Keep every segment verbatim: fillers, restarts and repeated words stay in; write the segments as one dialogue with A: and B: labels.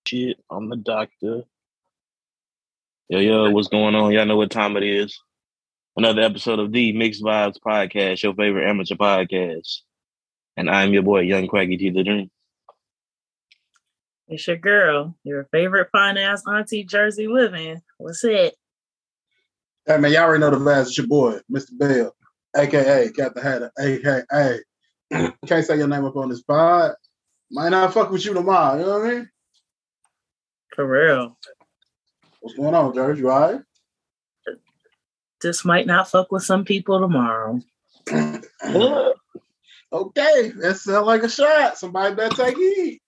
A: Shit, I'm the doctor. Yo, yo, what's going on? Y'all know what time it is. Another episode of the Mixed Vibes Podcast, your favorite amateur podcast. And I'm your boy, Young Quaggy T the Dream.
B: It's your girl, your favorite fine ass auntie Jersey living. What's it?
C: Hey man, y'all already know the vibes. It's your boy, Mister Bell, aka Captain Hatter, aka can't say your name up on this pod. Might not fuck with you tomorrow, you know what I mean?
B: For real.
C: What's going on, George? You all right?
B: This might not fuck with some people tomorrow.
C: Okay, that sounds like a shot. Somebody better take heed.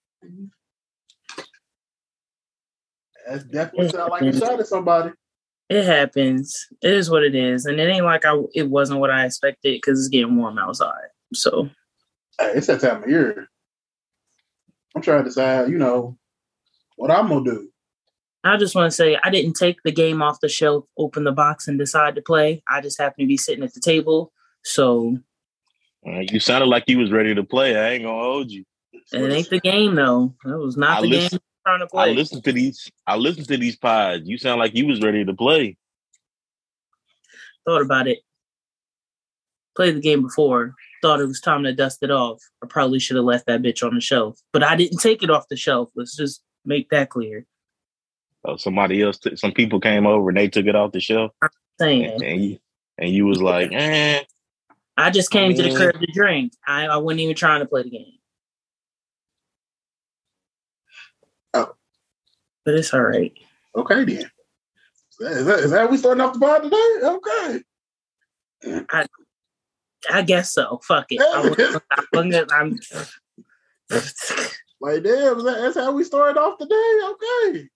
C: That definitely sounds like a shot at somebody.
B: It happens. It is what it is. And it ain't like I. it wasn't what I expected because it's getting warm outside. So.
C: Hey, it's that time of year. I'm trying to decide, you know, what I'm going to do.
B: I just want to say I didn't take the game off the shelf, open the box, and decide to play. I just happened to be sitting at the table. So.
A: Uh, you sounded like you was ready to play. I ain't going to hold you.
B: It ain't the game, though. That was not
A: I
B: the
A: listen,
B: game I'm trying to play.
A: I listened to these. I listened to these pods. You sound like you was ready to play.
B: Thought about it. Played the game before. Thought it was time to dust it off. I probably should have left that bitch on the shelf. But I didn't take it off the shelf. Let's just make that clear.
A: Oh, somebody else, t- some people came over and they took it off the shelf.
B: I'm saying.
A: And, and, you, and you was like, eh.
B: I just came
A: I mean,
B: to the crib to drink. I, I wasn't even trying to play the game.
C: Oh.
B: But it's all right.
C: Okay, then. Is that, is that, is that how we starting off the pod today? Okay.
B: I I guess so. Fuck it. I wasn't, I'm,
C: like, damn, that, that's how we started off today? Okay.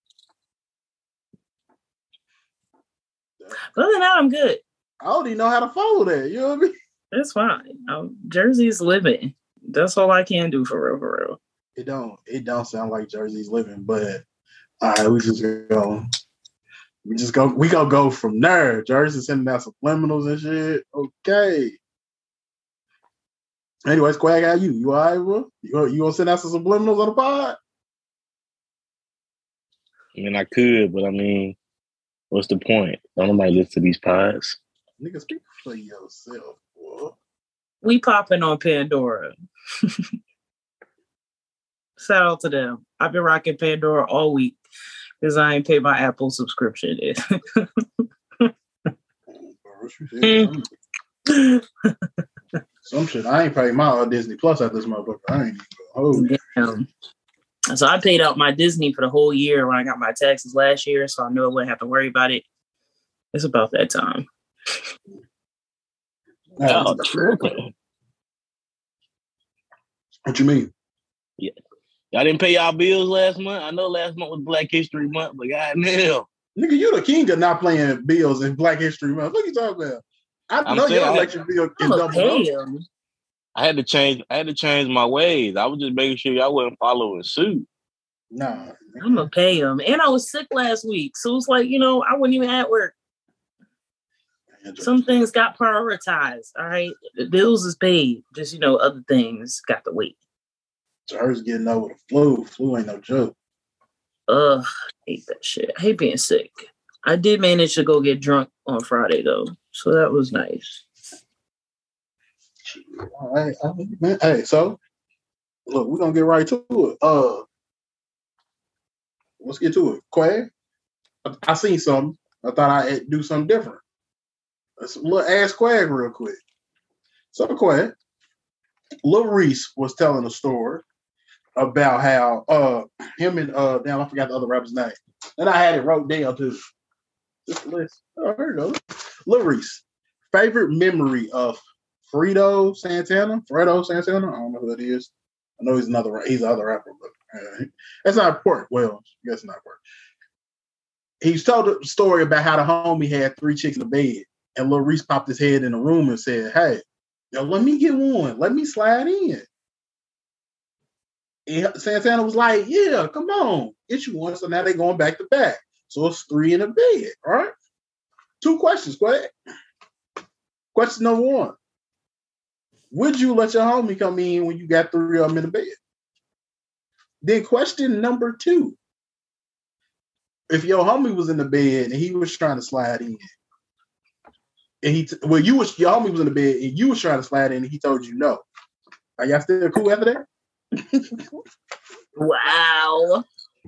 B: Other than that, I'm good.
C: I don't even know how to follow that. You know what I mean?
B: It's fine. Um, Jersey's living. That's all I can do for real, for real.
C: It don't. It don't sound like Jersey's living, but all right, we just go. We just go. We gonna go from there. Jersey sending out subliminals and shit. Okay. Anyways, Quag, how you? You all right, bro? You, you gonna send out some subliminals on the pod?
A: I mean, I could, but I mean, what's the point? Don't nobody listen to these pods.
C: Nigga, speak for yourself, boy.
B: We popping on Pandora. Shout out to them. I've been rocking Pandora all week because I ain't paid my Apple subscription yet.
C: Some shit. I ain't paid my Disney Plus at this motherfucker. I ain't even
B: Damn. So I paid out my Disney for the whole year when I got my taxes last year, so I knew I wouldn't have to worry about it. It's about that time.
A: Oh, tripping.
C: What you mean?
A: Yeah. Y'all didn't pay y'all bills last month? I know last month was Black History Month, but goddamn.
C: Nigga, you the king of not playing bills in Black History Month. What you talking about? I
A: I'm
C: know
A: saying
C: your
A: I
C: electric bill is
B: I'm gonna
C: double
B: pay
C: up.
B: him.
A: I had to change. I had to change my ways. I was just making sure y'all wasn't following suit.
C: Nah.
B: I'm gonna pay him. And I was sick last week, so it's like, you know, I wasn't even at work. Some things got prioritized. All right, the bills is paid. Just, you know, other things got to wait.
C: Hers getting over the flu. Flu ain't no joke.
B: Ugh, I hate that shit. I hate being sick. I did manage to go get drunk on Friday though, so that was nice.
C: All right, I mean, man. Hey, so look, we're gonna get right to it. Uh, let's get to it. Quay, I, I seen something. I thought I'd do something different. Let's look, ask Quag real quick. So Quag, Lil Reese was telling a story about how uh him and uh damn I forgot the other rapper's name. And I had it wrote down too. Just a list. Oh, here it goes. Lil Reese. Favorite memory of Fredo Santana? Fredo Santana? I don't know who that is. I know he's another he's another rapper, but uh, that's not important. Well, I guess not important. He's told a story about how the homie had three chicks in the bed, and Lil Reese popped his head in the room and said, "Hey, yo, let me get one. Let me slide in." And Santana was like, "Yeah, come on, get you one." So now they're going back to back. So it's three in the bed, all right? Two questions, Quay. Question number one. Would you let your homie come in when you got three of them in the bed? Then question number two. If your homie was in the bed and he was trying to slide in, and he, t- well, you was, your homie was in the bed and you was trying to slide in and he told you no. Are y'all still cool after that?
B: Wow.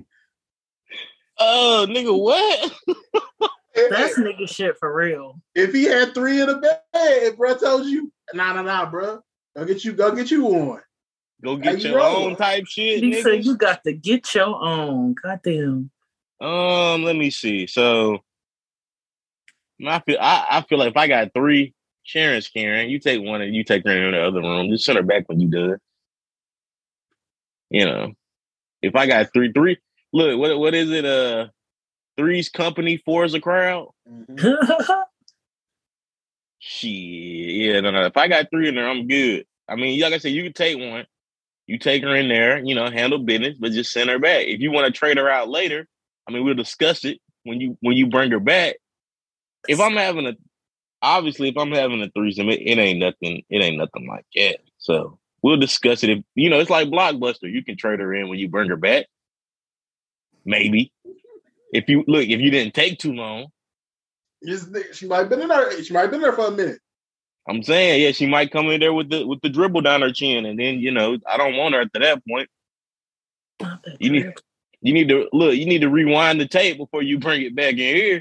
A: Oh, nigga, what?
B: That's nigga shit for real.
C: If he had three in the bed, and bro told you, nah, nah, nah, bro, go get you, go get you one.
A: Go get
C: you
A: your
C: rolling?
A: own type shit,
B: He
A: nigga.
B: said you got to get your own. Goddamn.
A: Um, let me see. So, I feel I, I feel like if I got three, Sharon's Karen, you take one and you take her in the other room. Just send her back when you done. You know, if I got three, three. Look, what what is it? Uh, three's company, four's a crowd.
C: Mm-hmm.
A: Shit, yeah, no, no. If I got three in there, I'm good. I mean, like I said, you can take one. You take her in there, you know, handle business, but just send her back. If you want to trade her out later, I mean, we'll discuss it when you when you bring her back. If I'm having a, obviously, if I'm having a threesome, it, it ain't nothing. It ain't nothing like that. So we'll discuss it. If you know, it's like Blockbuster. You can trade her in when you bring her back. Maybe if you look, if you didn't take too long,
C: Just, she might have been in there. She might have been there for a minute.
A: I'm saying, yeah, she might come in there with the with the dribble down her chin, and then you know, I don't want her after that point. You need, you need to look. You need to rewind the tape before you bring it back in here.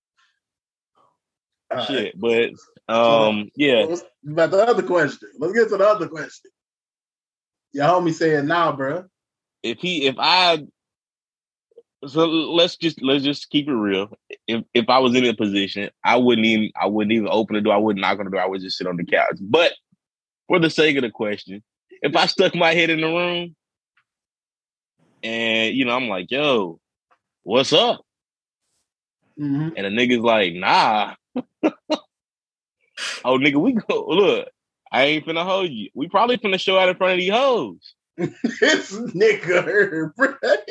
C: All
A: Shit,
C: right.
A: but um, yeah.
C: About the other question. Let's get to the other question. Your homie said, "Nah, bro."
A: If he, if I, so let's just let's just keep it real. If if I was in a position, I wouldn't even I wouldn't even open the door. I wouldn't knock on the door. I would just sit on the couch. But for the sake of the question, if I stuck my head in the room, and you know, I'm like, "Yo, what's up?"
C: Mm-hmm.
A: And the nigga's like, "Nah." Oh, nigga, we go. Look, I ain't finna hold you. We probably finna show out in front of these hoes.
C: This nigga, bro.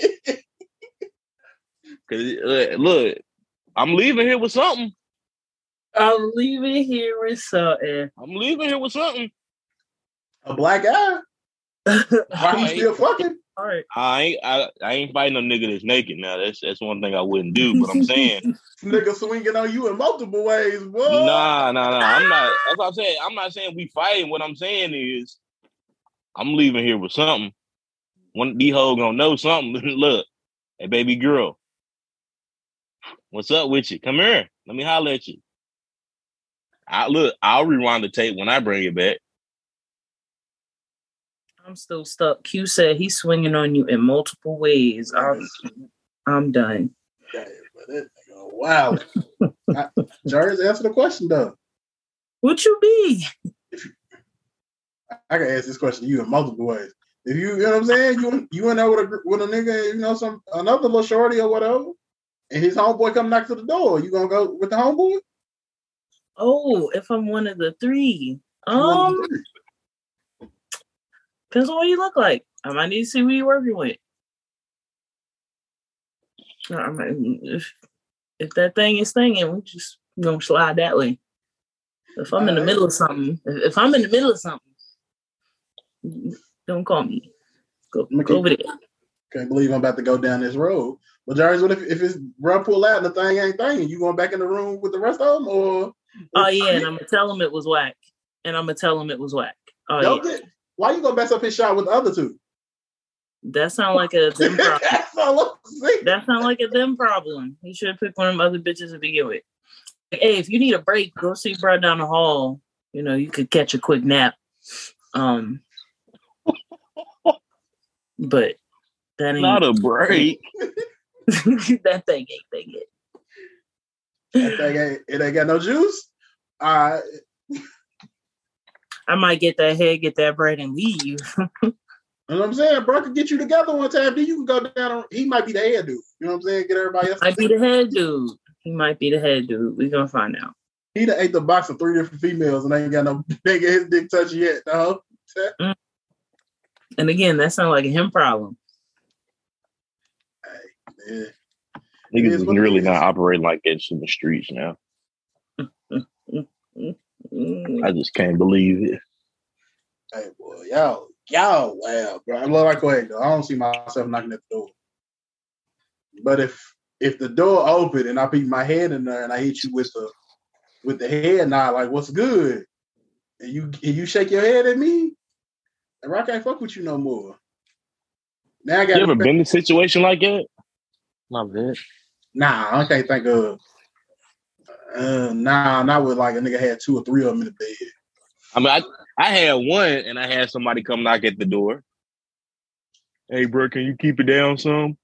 A: Cause uh, look, I'm leaving here with something.
B: I'm leaving here with something.
A: I'm leaving here with something.
C: A black guy? Why you still fucking?
B: All right.
A: I ain't I, I ain't fighting no nigga that's naked now. That's that's one thing I wouldn't do. But I'm saying,
C: nigga swinging on you in multiple ways, boy.
A: Nah, nah, nah. I'm not. That's what I'm saying. I'm not saying we fighting. What I'm saying is, I'm leaving here with something. One these hoes gonna know something. Look, hey, baby girl, what's up with you? Come here. Let me holler at you. I look. I'll rewind the tape when I bring it back.
B: I'm still stuck. Q said he's swinging on you in multiple ways. I'm, I'm done.
C: Yeah, but that nigga, wow. Jarvis, answer the question though.
B: What you be?
C: If you, I can ask this question to you in multiple ways. If you, you know what I'm saying, you you in there with a with a nigga, you know, some another little shorty or whatever, and his homeboy come knock to the door, you gonna go with the homeboy?
B: Oh, if I'm one of the three, um,
C: the three.
B: Depends on what you look like. I might need to see who you're working with. I mean, if if that thing is stinging, we just gonna slide that way. If I'm in the middle of something, if, if I'm in the middle of something, don't call me. Go, go over there.
C: Can't believe I'm about to go down this road. But Jarvis, what if, if it's run pull out and the thing ain't thinging? You going back in the room with the rest of them, or?
B: Oh yeah, and I'm gonna tell him it was whack, and I'm gonna tell him it was whack. Oh
C: Don't
B: yeah.
C: get, why you gonna mess up his shot with the other two?
B: That sound like a them problem.
C: That's all I'm saying.
B: That sound like a them problem. He should pick one of them other bitches to begin with. Like, hey, if you need a break, go see bro down the hall. You know, you could catch a quick nap. Um, but that ain't
A: Not a break.
B: that thing ain't thinking.
C: That thing ain't, it ain't got no juice. All right.
B: I might get that head, get that bread, and leave.
C: You know what I'm saying? Bro could get you together one time. Then you can go down. He might be the head dude. You know what I'm saying? Get everybody else.
B: Might be the head dude. He might be the head dude. We gonna find out.
C: He done ate the box of three different females and ain't got no ain't get his dick touched yet, dog.
B: Mm. And again, that sounds like a him problem.
C: Hey, man.
A: Niggas is really not operating like that in the streets now. I just can't believe it.
C: Hey, boy, y'all, Yo, wow, bro. I love like go ahead, though. I don't see myself knocking at the door. But if if the door open and I peek my head in there and I hit you with the with the head nod, like what's good, and you and you shake your head at me, and I can't fuck with you no more. Now I got.
A: You ever been in a situation like that? My bad.
C: Nah, I can't think of. Uh, nah, not with like a nigga had two or three of them in the bed.
A: I mean, I, I had one, and I had somebody come knock at the door. Hey, bro, can you keep it down some?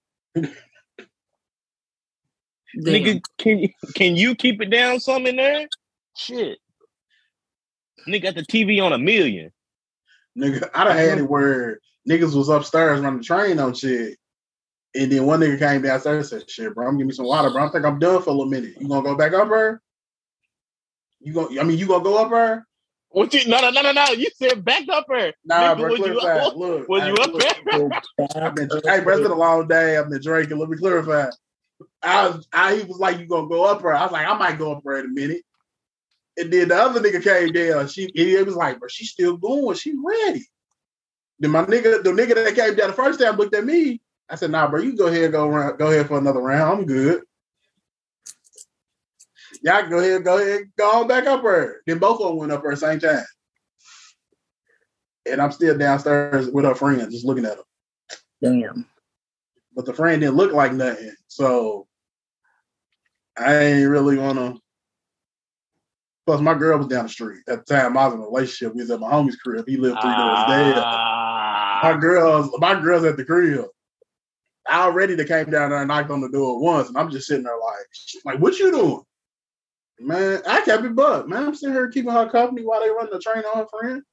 A: Nigga, can you, can you keep it down some in there? Shit. Nigga got the T V on a million.
C: Nigga, I done had it where niggas was upstairs running the train on shit. And then one nigga came downstairs and said, shit, bro, I'm giving me some water, bro. I think I'm done for a little minute. You gonna go back up her? You gonna, I mean, you gonna go up her?
A: What you? No, no, no, no, no. You said back up her.
C: Nah,
A: nigga,
C: bro, clarify. Up, look,
A: was
C: I,
A: you up
C: look, there? I've been, hey, bro, it's been a long day. I've been drinking. Let me clarify. I was, I, he was like, you gonna go up her? I was like, I might go up her in a minute. And then the other nigga came down. She, he was like, bro, she's still going. She's ready. Then my nigga, the nigga that came down the first time looked at me. I said, nah, bro, you go ahead, go around, go ahead for another round. I'm good. Y'all go ahead, go ahead, go on back up her. Then both of them went up her at the same time. And I'm still downstairs with her friend, just looking at her.
B: Damn.
C: But the friend didn't look like nothing. So I ain't really wanna. Plus, my girl was down the street. At the time, I was in a relationship. We was at my homie's crib. He lived three doors there. My girls, my girl's at the crib. I already they came down there and knocked on the door once, and I'm just sitting there like, like, what you doing? Man, I kept it buck. Man, I'm sitting here keeping her company while they run the train on her friend.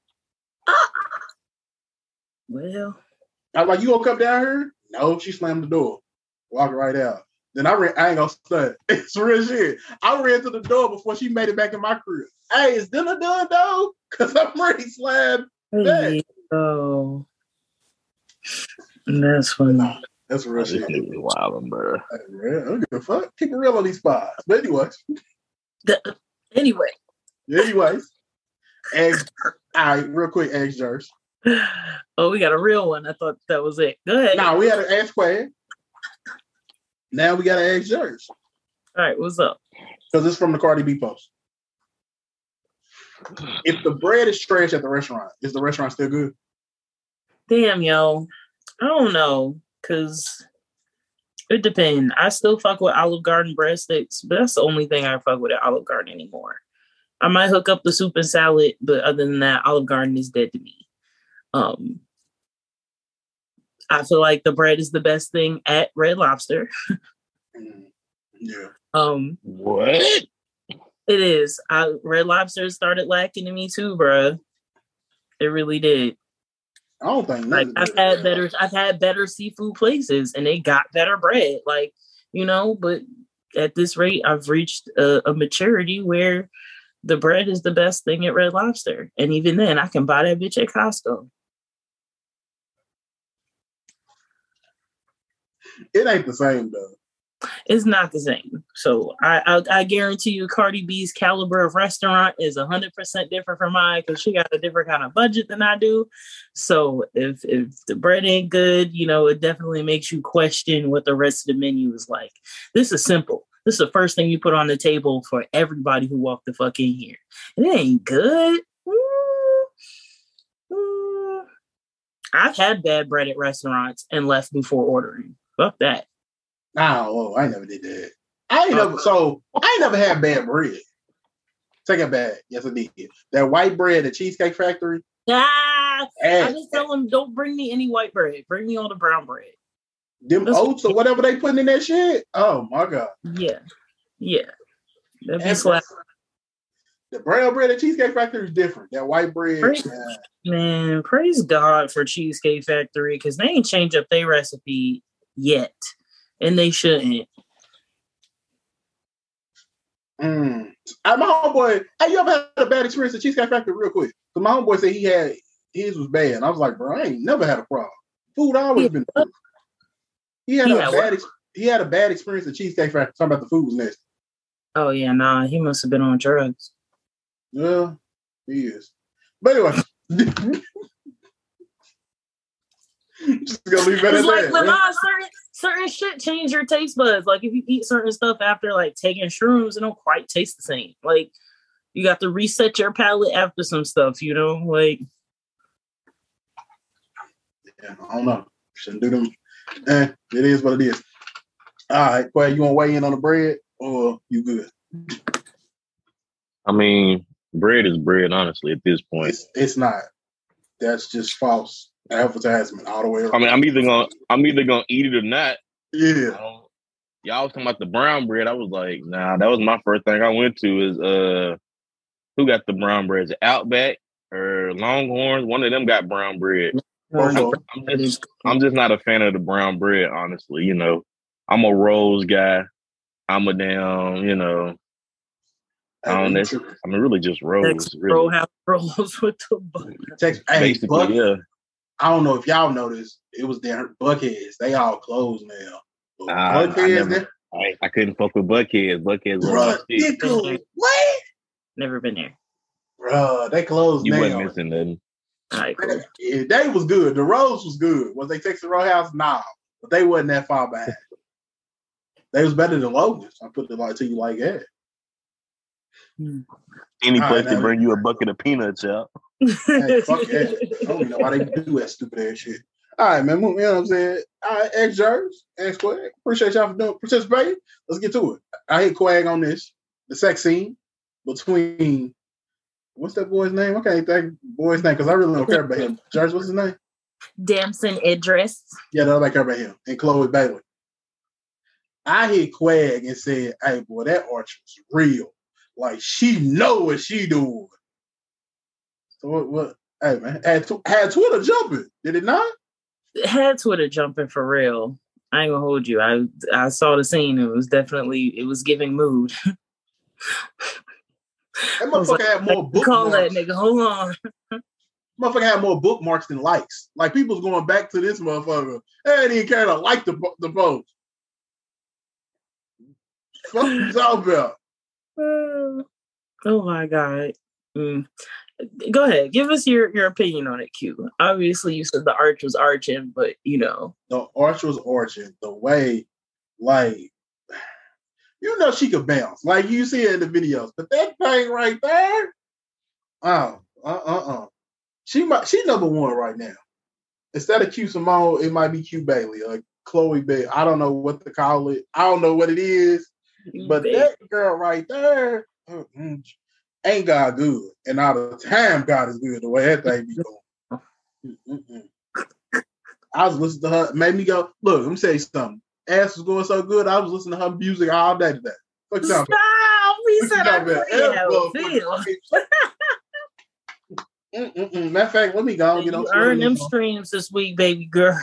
B: Well,
C: I was like, you gonna come down here? No, she slammed the door. Walked right out. Then I ran, I ain't gonna stud. It's real shit. I ran to the door before she made it back in my crib. Hey, is dinner done though? Cause I'm ready slammed back.
B: Oh, that's funny.
C: Nah, that's real
A: oh,
C: shit.
A: This nigga wildin', bro.
C: Hey, man, I don't give a fuck. Keep it real on these spots. But anyways.
B: The, anyway.
C: Anyways. Eggs. All right, real quick, eggs jars.
B: Oh, we got a real one. I thought that was it. Go ahead.
C: Nah, we had an egg square. Now we got an egg jars.
B: All right, what's up?
C: Because it's from the Cardi B post. If the bread is trash at the restaurant, is the restaurant still good?
B: Damn, yo. I don't know. Because it depends. I still fuck with Olive Garden breadsticks, but that's the only thing I fuck with at Olive Garden anymore. I might hook up the soup and salad, but other than that, Olive Garden is dead to me. Um, I feel like the bread is the best thing at Red Lobster.
C: Yeah.
B: Um,
A: what?
B: It is. I, Red Lobster started lacking to me too, bruh. It really did.
C: I don't think
B: like I've had better. Lobster. I've had better seafood places, and they got better bread. Like you know, but at this rate, I've reached a, a maturity where the bread is the best thing at Red Lobster, and even then, I can buy that bitch at Costco.
C: It ain't the same though.
B: It's not the same. So I, I I guarantee you, Cardi B's caliber of restaurant is a hundred percent different from mine because she got a different kind of budget than I do. So if if the bread ain't good, you know, it definitely makes you question what the rest of the menu is like. This is simple. This is the first thing you put on the table for everybody who walked the fuck in here. It ain't good. Mm, mm. I've had bad bread at restaurants and left before ordering. Fuck that.
C: Nah, well, I never did that. I ain't never. So I ain't never had bad bread. Take it back. Yes, I did. That white bread at Cheesecake Factory.
B: Ah,
C: and,
B: I just tell them, don't bring me any white bread. Bring me all the brown bread.
C: Them That's oats or whatever they putting in that shit. Oh my god.
B: Yeah, yeah. That'd be slap.
C: The brown bread at Cheesecake Factory is different. That white bread.
B: Praise,
C: man.
B: man, praise God for Cheesecake Factory because they ain't changed up their recipe yet. And they shouldn't.
C: Mm. I, my homeboy, hey, you ever had a bad experience at Cheesecake Factory real quick? Because my homeboy said he had, his was bad. And I was like, bro, I ain't never had a problem. Food always yeah. been good. He had, he, a had bad ex- he had a bad experience at Cheesecake Factory talking about the food was nasty.
B: Oh, yeah, nah, he must have been on drugs.
C: Yeah, he is. But anyway. Just gonna leave it
B: It's
C: at
B: like
C: that.
B: Lamar,
C: man.
B: certain certain shit change your taste buds. Like if you eat certain stuff after like taking shrooms, it don't quite taste the same. Like you got to reset your palate after some stuff, you know? Like
C: Yeah, I don't know. Shouldn't do them. Eh, it is what it is. All right, Quay, you want to weigh in on the bread or you good?
A: I mean, bread is bread, honestly, at this point.
C: It's it's not. That's just false advertisement all the way around.
A: I mean, I'm either gonna I'm either gonna eat it or not.
C: Yeah.
A: Um, y'all was talking about the brown bread. I was like, nah, that was my first thing I went to is uh who got the brown bread? Is it Outback or Longhorns? One of them got brown bread. I'm, I'm just I'm just not a fan of the brown bread, honestly. You know, I'm a rolls guy. I'm a damn, you know, I don't know. I mean, really just rolls. Really.
B: Roll house rolls with the butter.
C: Text, hey,
A: Basically,
C: Buck,
A: yeah.
C: I don't know if y'all noticed, it was their Buckheads. They all closed now.
A: Uh, I,
C: Buckheads,
A: never, I, I couldn't fuck with Buckheads. Buckheads were my shit.
C: Bruh, what?
B: Never been there.
C: Bruh, they closed
A: You
C: now.
A: wasn't missing nothing.
B: All right, cool.
C: Yeah, they was good. The Rose was good. Was they Texas Roadhouse? Nah. But they wasn't that far behind. They was better than Logan's. I put it like to you like that.
A: Any
C: All
A: place
C: right,
A: to bring you a bucket of peanuts out.
C: Hey, fuck that. I don't even know why they do that stupid ass shit. All right, man. You know what I'm saying? All right, X Jerks, X Quag. Appreciate y'all for doing participating. Let's get to it. I hit Quag on this. The sex scene between what's that boy's name? I can't think boy's name because I really don't care about him. Jerks, what's his name?
B: Damson Idris.
C: Yeah, no, I care about him. And Chloe Bailey. I hit Quag and said, hey, boy, that arch was real. Like, she know what she doing. So what, what hey, man, had, had Twitter jumping. Did it not?
B: It had Twitter jumping for real. I ain't gonna hold you. I I saw the scene. It was definitely, it was giving mood.
C: That motherfucker like, had more bookmarks.
B: Call that nigga. Hold on.
C: Motherfucker had more bookmarks than likes. Like, people's going back to this motherfucker. They didn't even care to like the, the post. Fuck you talking about?
B: Uh, oh my God. Mm. Go ahead. Give us your, your opinion on it, Q. Obviously, you said the arch was arching, but, you know.
C: The arch was arching. The way, like, you know she could bounce. Like, you see it in the videos. But that thing right there, oh, uh-uh-uh. She might, she number one right now. Instead of Q Simone, it might be Q Bailey or Chloe Bailey. I don't know what to call it. I don't know what it is. But Baby. That girl right there mm, ain't God good. And all the time God is good the way that thing be going. Mm-mm. I was listening to her, made me go, look, let me say something. Ass was going so good, I was listening to her music all day today. What you talking
B: about? We said I really how it feel.
C: Mm-mm-mm. Matter of fact, let me go and get on.
B: You earn them streams this week, baby girl.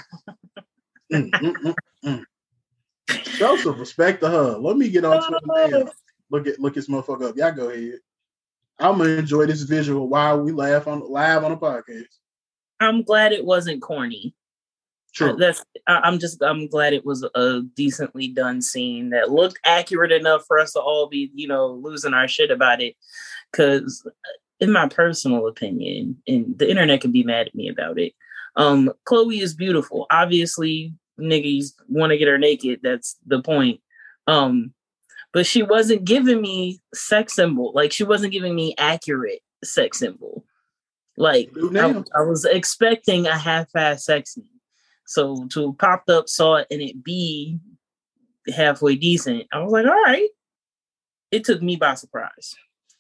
C: Show some respect to her. Let me get on Twitter now. Look at look this motherfucker up. Y'all go ahead. I'm gonna enjoy this visual while we laugh on live on the podcast.
B: I'm glad it wasn't corny.
C: True.
B: Uh, that's. I'm just. I'm glad it was a decently done scene that looked accurate enough for us to all be, you know, losing our shit about it. Because, in my personal opinion, and the internet can be mad at me about it, um, Chloe is beautiful. Obviously, niggas want to get her naked. That's the point. Um, but she wasn't giving me sex symbol. Like, she wasn't giving me accurate sex symbol. Like, I, I was expecting a half-ass sex scene. So to popped up, saw it, and it be halfway decent, I was like, all right. It took me by surprise.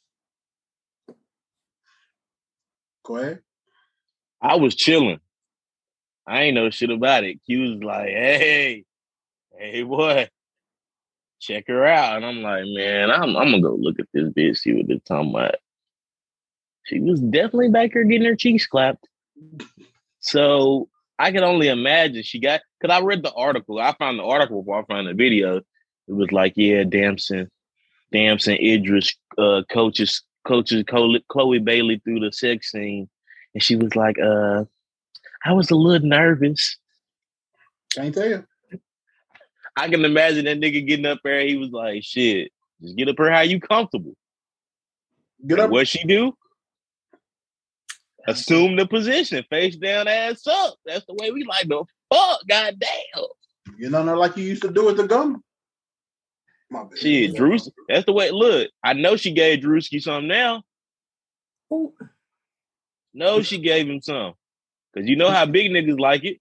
C: Go ahead.
A: I was chilling. I ain't know shit about it. Q was like, hey, hey, boy, check her out. And I'm like, man, I'm, I'm going to go look at this bitch, see what they're talking about. She was definitely back here getting her cheeks clapped. So I can only imagine she got, because I read the article. I found the article before I found the video. It was like, yeah, Damson, Damson Idris uh, coaches, coaches Chloe Bailey through the sex scene. And she was like, uh, I was a little nervous.
C: Can't tell you.
A: I can imagine that nigga getting up there. He was like, shit, just get up here how you comfortable.
C: Get up.
A: What she do? assume the position, face down, ass up. That's the way we like to fuck. Goddamn.
C: You know, not like you used to do with the gum. My bad.
A: Shit, Drewski. That's the way. Look, I know she gave Drewski some now.
B: Ooh.
A: No, she gave him some. Because you know how big niggas like it.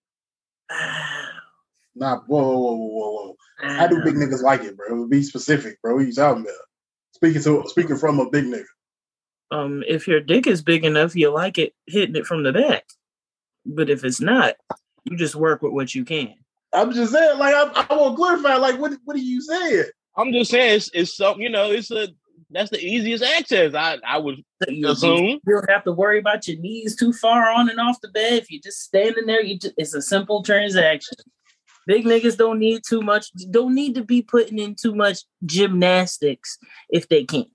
C: Nah, whoa, whoa, whoa, whoa, whoa. How do big niggas like it, bro? Be specific, bro. What you talking about? Speaking to speaking from a big nigga.
B: Um, if your dick is big enough, you like it hitting it from the back. But if it's not, you just work with what you can.
C: I'm just saying, like, I, I want to clarify, like, what what are you saying?
A: I'm just saying, it's, it's something, you know, it's a, that's the easiest access, I, I would
B: you,
A: assume.
B: You don't have to worry about your knees too far on and off the bed. If you're just standing there, you just, it's a simple transaction. Big niggas don't need too much, don't need to be putting in too much gymnastics if they can.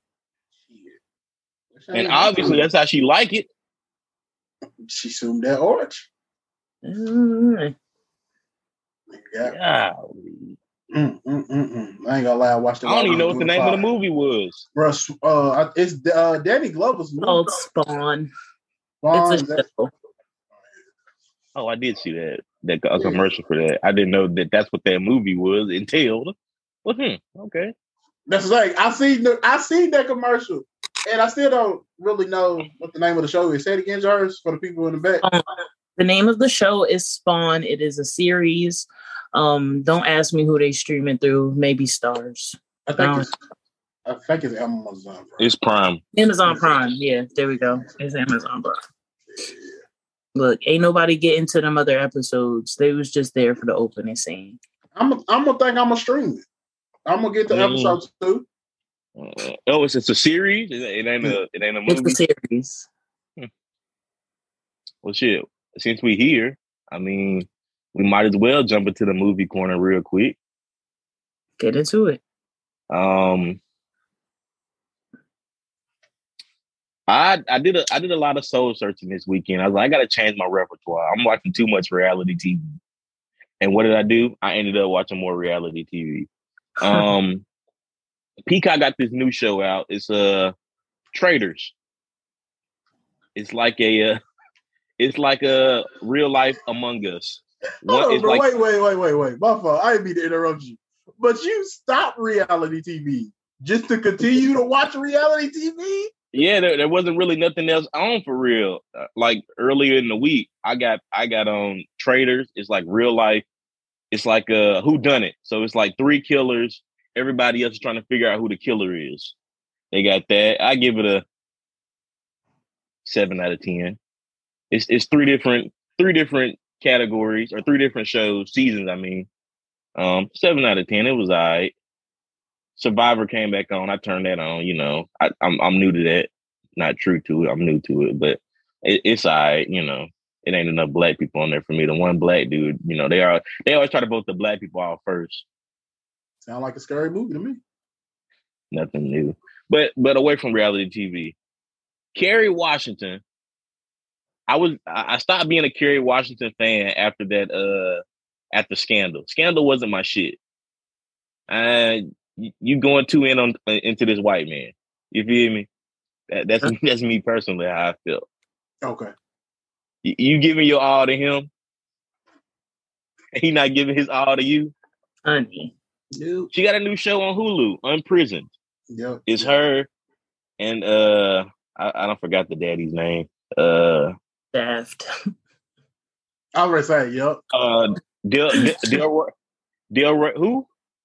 A: And obviously, that's how she like it.
C: She assumed that orange.
B: Mm-hmm.
C: Yeah.
A: yeah.
C: Mm, mm, mm, mm. I ain't gonna lie, I watched it.
A: I don't even know what the name of the movie was.
C: Bro, uh, it's uh, Danny Glover's movie.
B: Called Spawn.
C: Spawn.
B: It's a show.
A: Oh, I did see that. That a commercial for that. I didn't know that that's what that movie was entailed. Well, hmm, okay.
C: That's like I seen the I seen that commercial, and I still don't really know what the name of the show is. Say it again, Jarvis, for the people in the back.
B: Um, the name of the show is Spawn. It is a series. Um, don't ask me who they streaming through. Maybe Stars.
C: I think
B: um,
C: it's I think it's Amazon Prime.
A: It's Prime.
B: Amazon Prime. Yeah, there we go. It's Amazon Prime. Look, ain't nobody getting to them other episodes. They was just there for the opening scene.
C: I'm a, I'm gonna think I'm gonna stream it. I'm gonna get the
A: Mm.
C: episodes too.
A: Uh, oh, it's, it's a series. It, it ain't a it ain't a movie.
B: It's a series.
A: Hmm. Well, shit. Since we here, I mean, we might as well jump into the movie corner real quick.
B: Get into it.
A: Um, I I did a I did a lot of soul searching this weekend. I was like, I gotta change my repertoire. I'm watching too much reality T V. And what did I do? I ended up watching more reality T V. Um, Peacock got this new show out. It's uh Traders. It's like a uh, it's like a real life Among Us.
C: Hold on,
A: it's
C: bro.
A: like,
C: wait, wait, wait, wait, wait. My fault. I didn't mean to interrupt you. But you stopped reality T V just to continue to watch reality T V?
A: Yeah, there, there wasn't really nothing else on for real. Uh, like earlier in the week, I got I got on Traders. It's like real life. It's like a who done it. So it's like three killers. Everybody else is trying to figure out who the killer is. They got that. I give it a seven out of ten. It's it's three different three different categories or three different shows seasons. I mean, um, seven out of ten. It was all right. Survivor came back on. I turned that on. You know, I, I'm I'm new to that. Not true to it. I'm new to it, but it, it's all right. You know, it ain't enough black people on there for me. The one black dude, you know, they are they always try to vote the black people out first.
C: Sound like a scary movie to me.
A: Nothing new, but but away from reality T V, Kerry Washington. I was I stopped being a Kerry Washington fan after that. Uh, after Scandal, Scandal wasn't my shit. And you going too in on into this white man. You feel me? That, that's that's me personally how I feel.
C: Okay.
A: You, you giving your all to him, and he not giving his all to you.
B: Honey,
C: Yep.
A: She got a new show on Hulu, Unprisoned.
C: Yep.
A: It's her and uh, I, I don't forgot the daddy's name. Uh,
B: Daft.
C: I was saying, yep.
A: uh, Del Del Delroy, Delroy, who?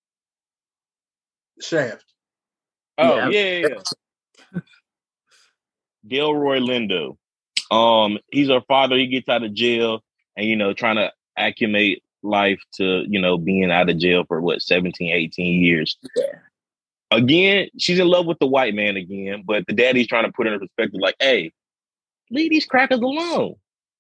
C: Shaft.
A: Oh
B: Yeah.
A: yeah, yeah, yeah. Delroy Lindo. Um, he's her father. He gets out of jail, and you know, trying to accumulate life to you know being out of jail for what seventeen, eighteen years.
B: Yeah.
A: Again, she's in love with the white man again, but the daddy's trying to put her in perspective, like, "Hey, leave these crackers alone."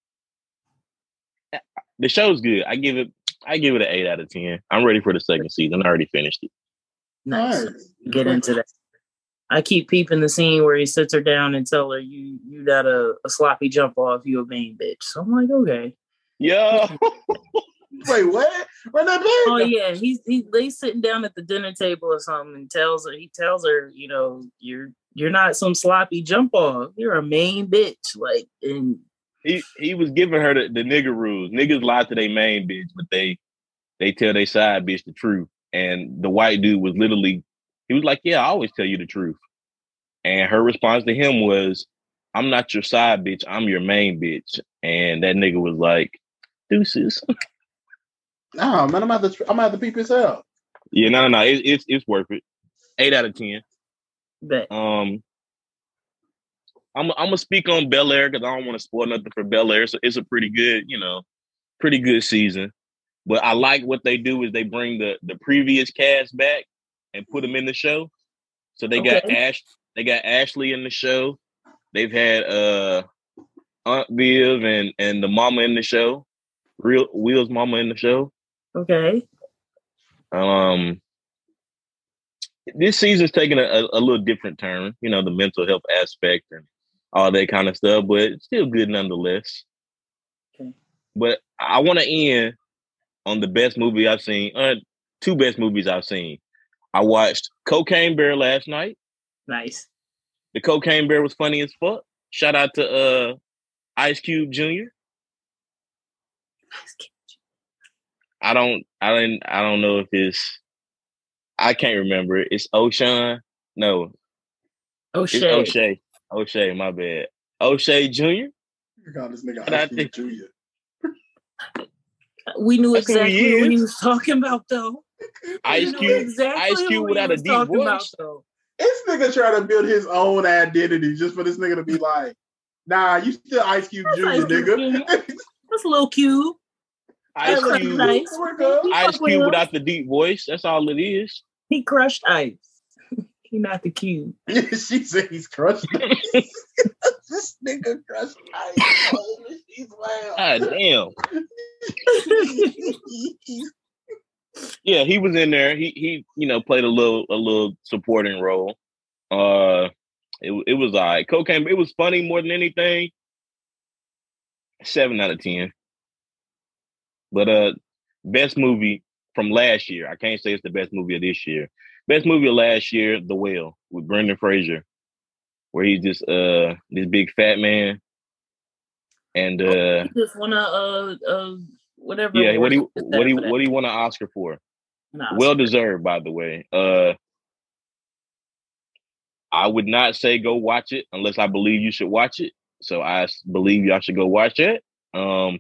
A: The show's good. I give it. I give it an eight out of ten. I'm ready for the second season. I already finished it.
B: Nice.
C: Nice.
B: Get into that. I keep peeping the scene where he sits her down and tell her you you got a, a sloppy jump off, you a main bitch. So I'm like, okay.
A: Yo,
C: Wait, what? Where that been?
B: Oh yeah, he's he they sitting down at the dinner table or something and tells her he tells her, you know, you're you're not some sloppy jump off. You're a main bitch. Like, and
A: he he was giving her the, the nigga rules. Niggas lie to their main bitch, but they they tell their side bitch the truth. And the white dude was literally, he was like, yeah, I always tell you the truth. And her response to him was, I'm not your side bitch, I'm your main bitch. And that nigga was like, deuces.
C: No, man, I'm at the I'm at the peep yourself.
A: Yeah, no, no, no. It, it's it's worth it. Eight out of ten.
B: Bet.
A: Um I'm I'm gonna speak on Bel Air because I don't want to spoil nothing for Bel Air. So it's a pretty good, you know, pretty good season. But I like what they do is they bring the the previous cast back and put them in the show. So they
B: Okay.
A: got Ash, they got Ashley in the show. They've had uh Aunt Viv and and the mama in the show, Real Will's mama in the show.
B: Okay.
A: Um, this season's taking a, a, a little different turn. You know, the mental health aspect and all that kind of stuff, but it's still good nonetheless.
B: Okay.
A: But I want to end on the best movie I've seen. Uh, two best movies I've seen. I watched Cocaine Bear last night.
B: Nice.
A: The Cocaine Bear was funny as fuck. Shout out to uh, Ice Cube Junior I don't, I didn't, I don't know if it's, I can't remember it. It's O'Shawn. No,
B: O'Shea.
A: it's O'Shea. O'Shea, my bad. O'Shea Junior
C: You call this nigga
A: And I
C: Ice Cube
A: think-
C: Junior
B: We knew
A: That's who he
B: exactly what he
A: is.
B: was talking about, though.
A: Ice
B: We knew
A: Cube,
B: exactly
A: Ice
B: who
A: Cube
B: he
A: without a
B: was
A: deep
B: talking about,
A: voice.
B: though.
C: This nigga trying to build his own identity just for this nigga to be like, nah, you still Ice Cube
B: That's
C: Junior,
B: Ice Cube
C: nigga.
B: Junior. That's a little cube.
A: Ice
B: That was
A: Cube,
B: nice.
C: We're good.
B: He
A: Ice
B: fuck with
A: Cube
B: him.
A: without the deep voice. That's all it is.
B: He crushed ice. He not the cube.
C: She said he's crushed ice. This nigga crushed ice. Oh, she's
A: God
C: loud.
A: damn. Yeah, he was in there. He he, you know, played a little a little supporting role. Uh, it it was all right. Cocaine. It was funny more than anything. Seven out of ten. But uh, best movie from last year. I can't say it's the best movie of this year. Best movie of last year, The Whale with Brendan Fraser, where he's just uh this big fat man, and uh
B: He just wanna uh uh whatever.
A: yeah, what he
B: award is that
A: what he
B: for that?
A: what he won an Oscar for?
B: Nah,
A: Well deserved, by the way. Uh, I would not say go watch it unless I believe you should watch it. So I s- believe y'all should go watch it. Um,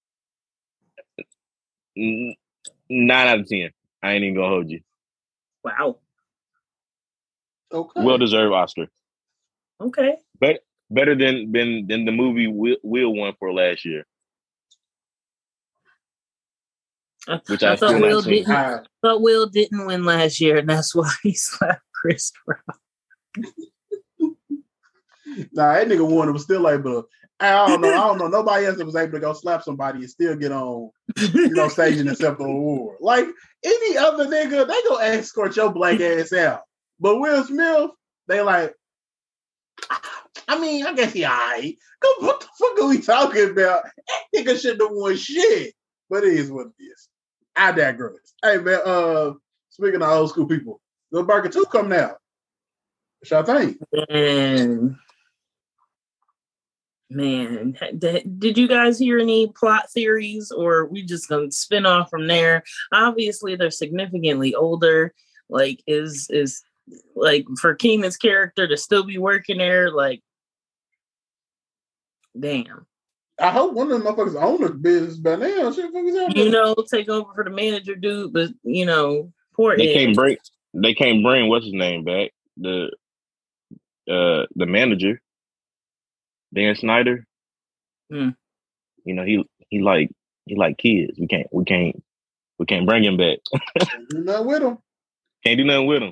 A: n- nine out of ten. I ain't even gonna hold you.
B: wow.
C: Okay.
A: Well deserved Oscar.
B: Okay.
A: Better better than than than the movie Will, Will won for last year,
B: I,
A: which
B: I
A: I
B: thought
A: still
B: Will
A: not seen.
B: didn't.
C: Ah,
B: thought Will didn't win last year, and that's why he slapped Chris Rock.
C: nah, that nigga won. It was still able to. I don't know. I don't know. Nobody else that was able to go slap somebody and still get on, you know, stage and accept the award. Like any other nigga, they go escort your black ass out. But Will Smith, they like. I mean, I guess he alright. Cause what the fuck are we talking about? That nigga shouldn't have won shit. But it is what it is. I digress. Hey man, uh, speaking of old school people, the Burger Two coming out. What y'all think?
B: And man, th- did you guys hear any plot theories, or we just gonna spin off from there? Obviously, they're significantly older. Like, is is like for Keenan's character to still be working there? Like, damn.
C: I hope one of them motherfuckers own the business by now. Shit, fuck is happening?
B: You know, take over for the manager dude, but you know, poor
A: They
B: Ed.
A: can't bring they can't bring what's his name back. The uh the manager, Dan Snyder.
B: Hmm.
A: You know, he he like he like kids. We can't we can't we can't bring him back.
C: You're not with them.
A: Can't do nothing with him.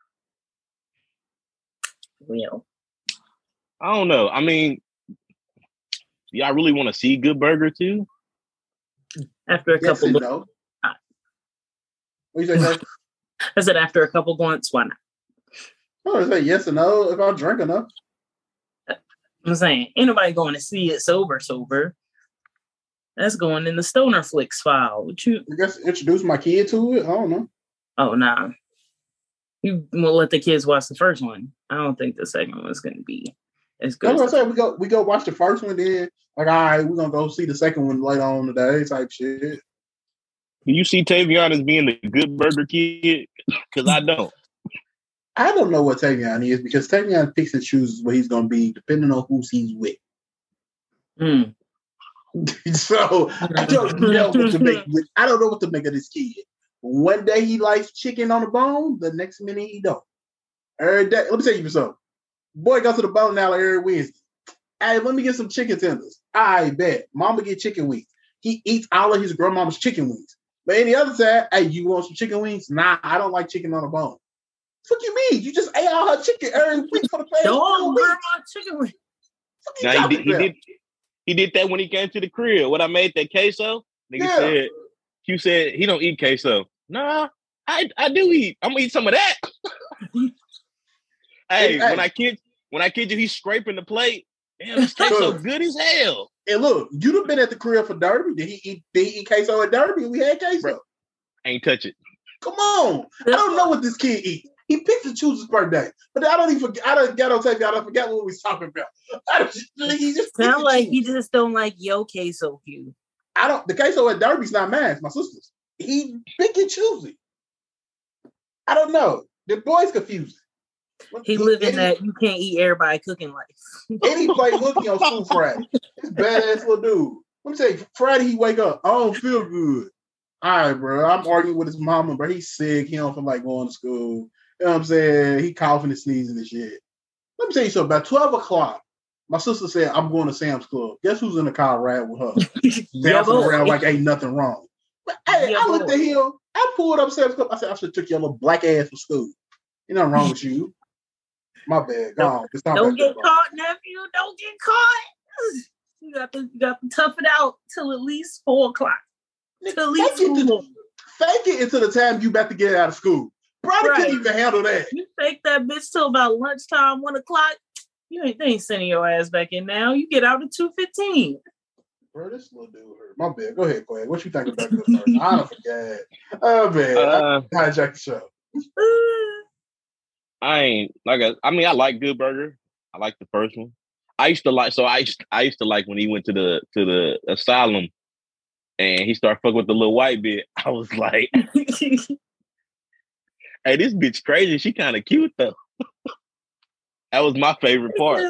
B: Well,
A: I don't know. I mean, y'all really want to see Good Burger too?
B: after a
C: Yes
B: couple,
C: and
B: of,
C: no. What you say, Jay?
B: I said after a couple blunts, why not?
C: I was say yes and no if I drink enough.
B: I'm saying, ain't nobody going to see it sober, sober. That's going in the Stoner Flicks file. What you?
C: I guess introduce my kid to it. I don't know.
B: Oh, nah. You will let the kids watch the first one. I don't think the second one's going to be It's good.
C: That's what I said. We go we go watch the first one, then like, all right, we're gonna go see the second one later on today, type shit.
A: Do you see Tavion as being the good burger kid? Because I don't.
C: I don't know what Tavion is because Tavion picks and chooses what he's gonna be depending on who he's with.
B: Mm.
C: So I don't know what to make. With, I don't know what to make of this kid. One day he likes chicken on the bone, the next minute he don't. Every day, let me tell you something. Boy goes to the bowling alley every Wednesday. Hey, let me get some chicken tenders. I bet. Mama get chicken wings. He eats all of his grandmama's chicken wings. But any other time, hey, you want some chicken wings? Nah, I don't like chicken on the bone. What you mean? You just ate all her chicken every week for the past
B: Dog,
C: weeks.
B: grandma chicken wings.
A: Now, he did, he did he did that when he came to the crib. When I made that queso, nigga
C: Yeah.
A: said, Q said he don't eat queso. Nah, I I do eat. I'm gonna eat some of that. Hey,
C: Hey,
A: when
C: hey.
A: I kid when I kid you, he's scraping the plate. Damn, this queso
C: Good.
A: good as hell.
C: And look, you'd have been at the crib for Derby. Did he eat, did he eat queso at Derby? We had queso.
A: Bro. Ain't touch it.
C: Come on. I don't know what this kid eats. He picks and chooses per day. But I don't even forget. I don't, I don't take I don't forget what we was talking about. I don't, he just picks
B: Sound
C: and
B: like he
C: chooses.
B: just don't like yo queso Q.
C: I don't. The queso at Derby's not mine. It's my sister's. He pick and choosing. I don't know. The boy's confused.
B: He live in that you can't eat everybody cooking life.
C: And he played hooky on School Friday. This badass little dude. Let me tell you, Friday he wake up. I don't feel good. All right, bro. I'm arguing with his mama, bro. He's sick. He don't feel like going to school. You know what I'm saying? He coughing and sneezing and shit. Let me tell you something. About twelve o'clock, my sister said, I'm going to Sam's Club. Guess who's in the car riding with her?
B: Yeah,
C: Bouncing
B: boy.
C: around like ain't nothing wrong. But hey,
B: Yeah,
C: I looked
B: boy.
C: at him. I pulled up Sam's Club. I said, I should have took your little black ass to school. Ain't nothing wrong with you. My bad. Go on. It's not
B: Don't
C: back
B: get
C: there,
B: caught, nephew. Don't get caught. You got to you got to tough it out till at least four o'clock.
C: bro.
B: Till at least
C: Fake it, to,
B: school.
C: fake it until the time you about to get out of school. Brother
B: Right.
C: couldn't even handle that.
B: You fake that bitch till about lunchtime, one o'clock. You ain't they ain't sending your ass back in now. You get out at two fifteen.
C: Bro, this little dude hurt. My bad. Go ahead, Quay. What you think about this person? I don't forget. Oh man,
A: Uh,
C: I hijacked the show.
A: I ain't like I, I mean I like Good Burger. I like the first one. I used to like so I used I used to like when he went to the to the asylum and he started fucking with the little white bitch. I was like, hey, this bitch crazy. She kind of cute though. That was my favorite part.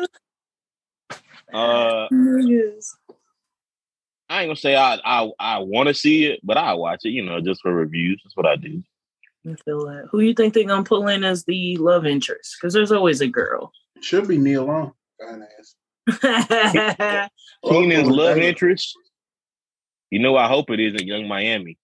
A: Uh,
B: Yes.
A: I ain't gonna say I I I want to see it, but I watch it. You know, just for reviews. That's what I do.
B: I feel that. Who you think they're gonna pull in as the love interest? Because there's always a girl.
C: Should be Neil Long. Fine ass.
A: Keenan's
C: Oh,
A: love
C: David.
A: interest. You know, I hope it isn't Young Miami.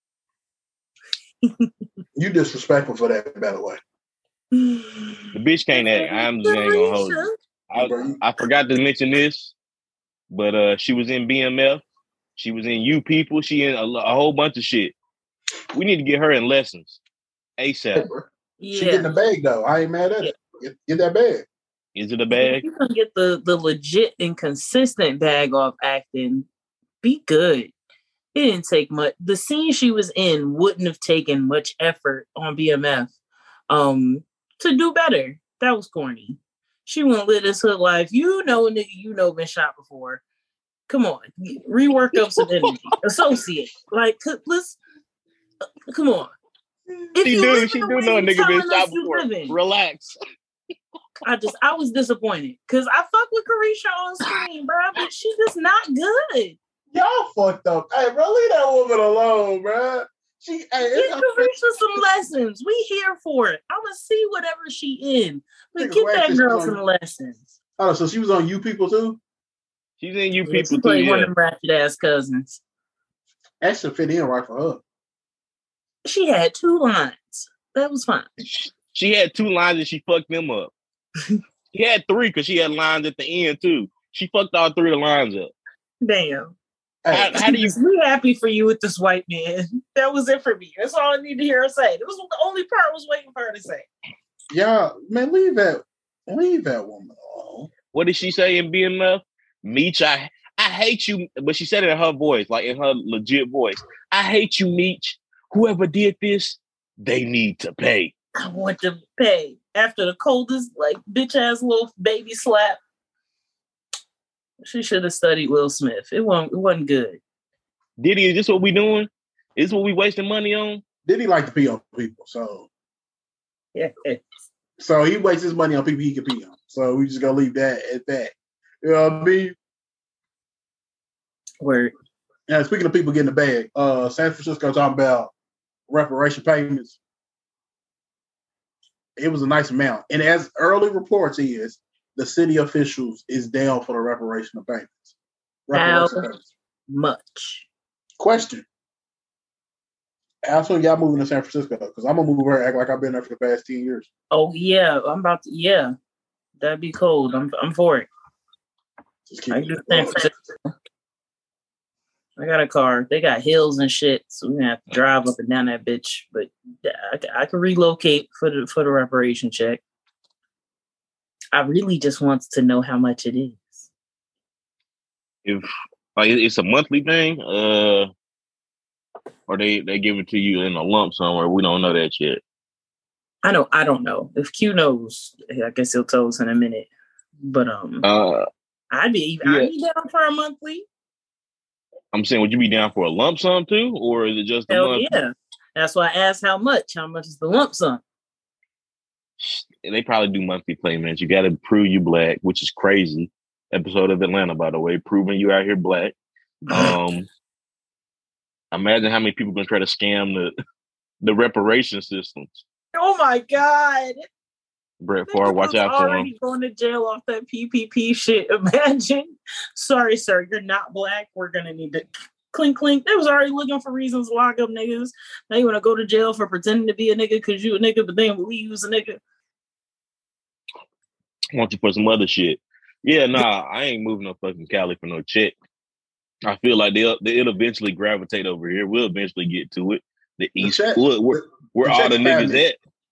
C: You disrespectful for that, by the way.
A: The bitch can't act. I'm just ain't gonna hold you. I, I forgot to mention this, but uh, she was in B M F. She was in You People. She in a, a whole bunch of shit. We need to get her in lessons ASAP.
C: She getting the bag though. I ain't mad at it. Get, get that bag.
A: Is it a bag?
B: You can get the the legit and consistent bag off acting. Be good. It didn't take much. The scene she was in wouldn't have taken much effort on B M F um, to do better. That was corny. She wouldn't live this hood life. You know, nigga, you know, been shot before. Come on, rework up some energy. Associate, like, let's. Uh, come on. If
A: She
B: you
A: do.
B: living
A: She
B: the
A: do
B: way
A: know a
B: you
A: nigga been
B: telling us
A: shot
B: you
A: before.
B: living,
A: Relax.
C: I
B: I just, I was disappointed because I fuck with Carisha on screen, bro, but she just not good.
C: Y'all fucked up. Hey, bro, leave that woman alone, bro. She, hey,
B: Give
C: it's
B: Carisha some lessons. We here for it. I'm gonna see whatever she in, but
C: Nigga,
B: get
C: who
B: that
C: actually
B: girl
C: on-
B: some lessons.
C: Oh, so she was on You People too?
A: She's in You
B: Yeah,
A: People
B: she
A: too.
B: played one
A: Yeah.
B: of them ratchet ass cousins.
C: That should fit in right for her.
B: She had two lines. That was fine.
A: She had two lines and she fucked them up. She had three because she had lines at the end too. She fucked all three of the lines up.
B: Damn.
C: Hey,
A: How, how do you?
B: We happy for you with this white man. That was it for me. That's all I need to hear her say. It was the only part I was waiting for her to say.
C: y'all, man, leave that, leave that woman alone.
A: What did she say in B M F? Meech, I I hate you, but she said it in her voice, like in her legit voice. I hate you, Meech. Whoever did this, they need to pay.
B: I want to pay after the coldest, like bitch ass little baby slap. She should have studied Will Smith. It wasn't. It wasn't good.
A: Diddy, is this what we doing? Is this what we wasting money on?
C: Diddy like to pee on people, so
B: yeah.
C: So he wastes his money on people he can pee on. So we just gonna leave that at that. You know what I mean?
B: Word.
C: Now, speaking of people getting the bag, uh, San Francisco talking about reparation payments. It was a nice amount. And as early reports is, the city officials is down for the reparation of payments. Reparation
B: How
C: payments.
B: much?
C: Question. How soon y'all moving to San Francisco? Because I'm going to move here act like I've been there for the past ten years.
B: Oh, yeah. I'm about to, yeah. That'd be cold. I'm I'm for it.
C: Just keep
B: I,
C: it
B: San Francisco. I got a car. They got hills and shit, so we're going to have to drive up and down that bitch. But I, I could relocate for the, for the reparation check. I really just want to know how much it is.
A: If like it's a monthly thing, uh, or they, they give it to you in a lump sum, or we don't know that yet.
B: I know. I don't know. If Q knows, I guess he'll tell us in a minute. But um,
A: uh,
B: I'd be
A: yeah.
B: I'd be down for a monthly.
A: I'm saying, would you be down for a lump sum too, or is it just a
B: Hell
A: month?
B: yeah. That's why I asked how much. How much is the lump sum?
A: They probably do monthly payments. You got to prove you black, which is crazy. Episode of Atlanta, by the way, proving you out here black. Um, imagine how many people gonna try to scam the the reparation systems.
B: Oh my God.
A: Brett Favre, watch out for him.
B: Already going to jail off that P P P shit. Imagine. Sorry, sir, you're not black. We're gonna need to clink clink. They was already looking for reasons to lock up niggas. Now you want to go to jail for pretending to be a nigga because you a nigga, but then we use a nigga.
A: Want you for some other shit. Yeah, nah, I ain't moving no fucking Cali for no check. I feel like they'll they'll eventually gravitate over here. We'll eventually get to it. The East,
C: check,
A: where, where, where
C: the
A: all the niggas
C: family.
A: at?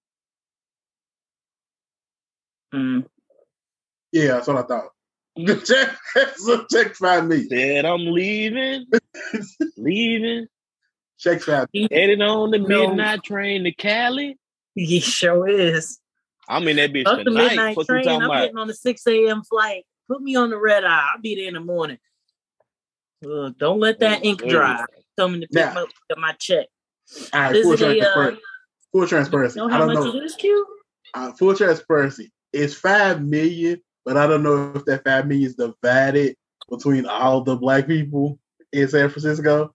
B: Mm.
C: Yeah, that's what I thought. The check, so check five me.
A: Said I'm leaving, leaving.
C: Check five me.
A: Headed on the
B: No.
A: midnight train to Cali.
B: He sure is.
A: I'm in that bitch
B: Up the
A: tonight.
B: midnight
A: What you
B: train.
A: talking
B: I'm
A: about?
B: getting on the six a.m. flight. Put me on the red eye. I'll be there in the morning. Look, don't let that ink dry. Tell me to pick
C: Now-
B: my, up my check.
C: All right,
B: Is
C: full
B: it a, uh,
C: transparency. Full transparency.
B: Know
C: I
B: how
C: don't
B: much
C: know.
B: it is, Q?
C: Uh, full transparency. It's five million, but I don't know if that five million is divided between all the black people in San Francisco.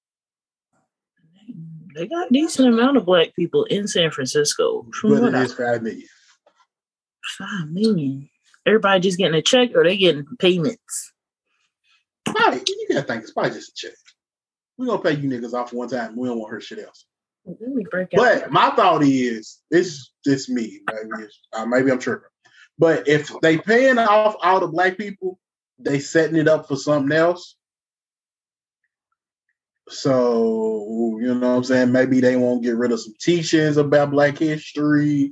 B: They got a decent amount of black people in San Francisco. From
C: But
B: what
C: it
B: I
C: is five million.
B: Five million. Everybody just getting a check, or they getting payments?
C: Probably, you gotta think it's probably just a check. We're gonna pay you niggas off one time. We don't want to hear shit else.
B: Let me break out.
C: But my thought is, it's just me. Maybe, it's, uh, maybe I'm tripping. But if they paying off all the black people, they setting it up for something else. So, you know what I'm saying? Maybe they won't get rid of some teachings about black history.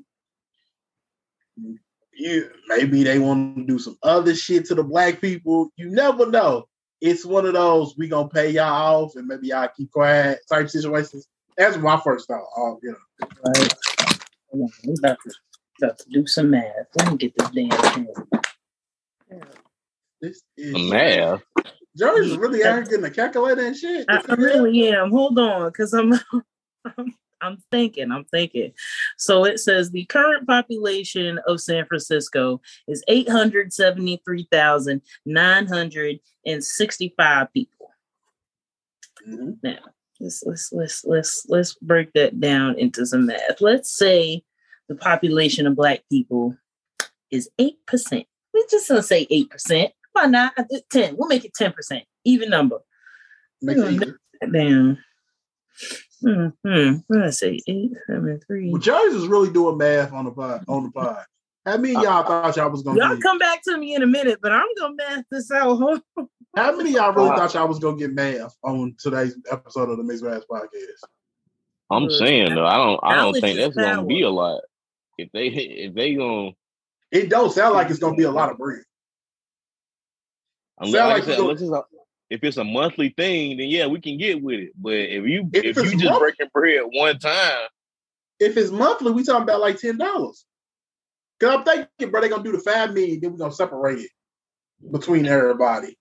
C: You, maybe they want to do some other shit to the black people. You never know. It's one of those, we gonna pay y'all off and maybe y'all keep quiet type situations. That's my first thought. Oh, you know.
B: Right. Hold on. We about to, about to do some math. Let me get this damn thing.
C: This is
A: Math.
C: George is really out here getting a calculator and shit.
B: I, I really am. Hold on, because I'm, I'm I'm thinking. I'm thinking. So it says the current population of San Francisco is eight hundred seventy-three thousand nine hundred sixty-five people.
C: Mm-hmm.
B: Now, let's let's let's let's let's break that down into some math. Let's say the population of black people is eight percent. We're just gonna say eight percent. Why not? I did ten. We'll make it ten percent. Even number.
C: Makes it easier.
B: Down. Hmm. Hmm. What did I say? Eight, seven, three.
C: Well, George is really doing math on the pod. On the pod. How many of y'all thought y'all was gonna
B: Y'all
C: get?
B: come back to me in a minute, but I'm gonna math this out. Hold on.
C: How many of y'all really
A: Wow.
C: thought y'all was gonna get math on today's episode of the Mixed Bass Podcast?
A: I'm saying though, I don't, I don't
B: Knowledge
A: think
B: is
A: that's gonna
B: power.
A: be a lot. If they, if they gonna,
C: It don't sound like it's gonna be a lot of bread.
A: unless,
C: Sound
A: like
C: like
A: I said,
C: you go-
A: unless it's a, if it's a monthly thing, then yeah, we can get with it. But if you,
C: If
A: if,
C: it's
A: you just
C: month-
A: breaking bread one time,
C: If it's monthly, we talking about like ten dollars. Cause I'm thinking, bro, they gonna do the five million, then we gonna separate it. between everybody.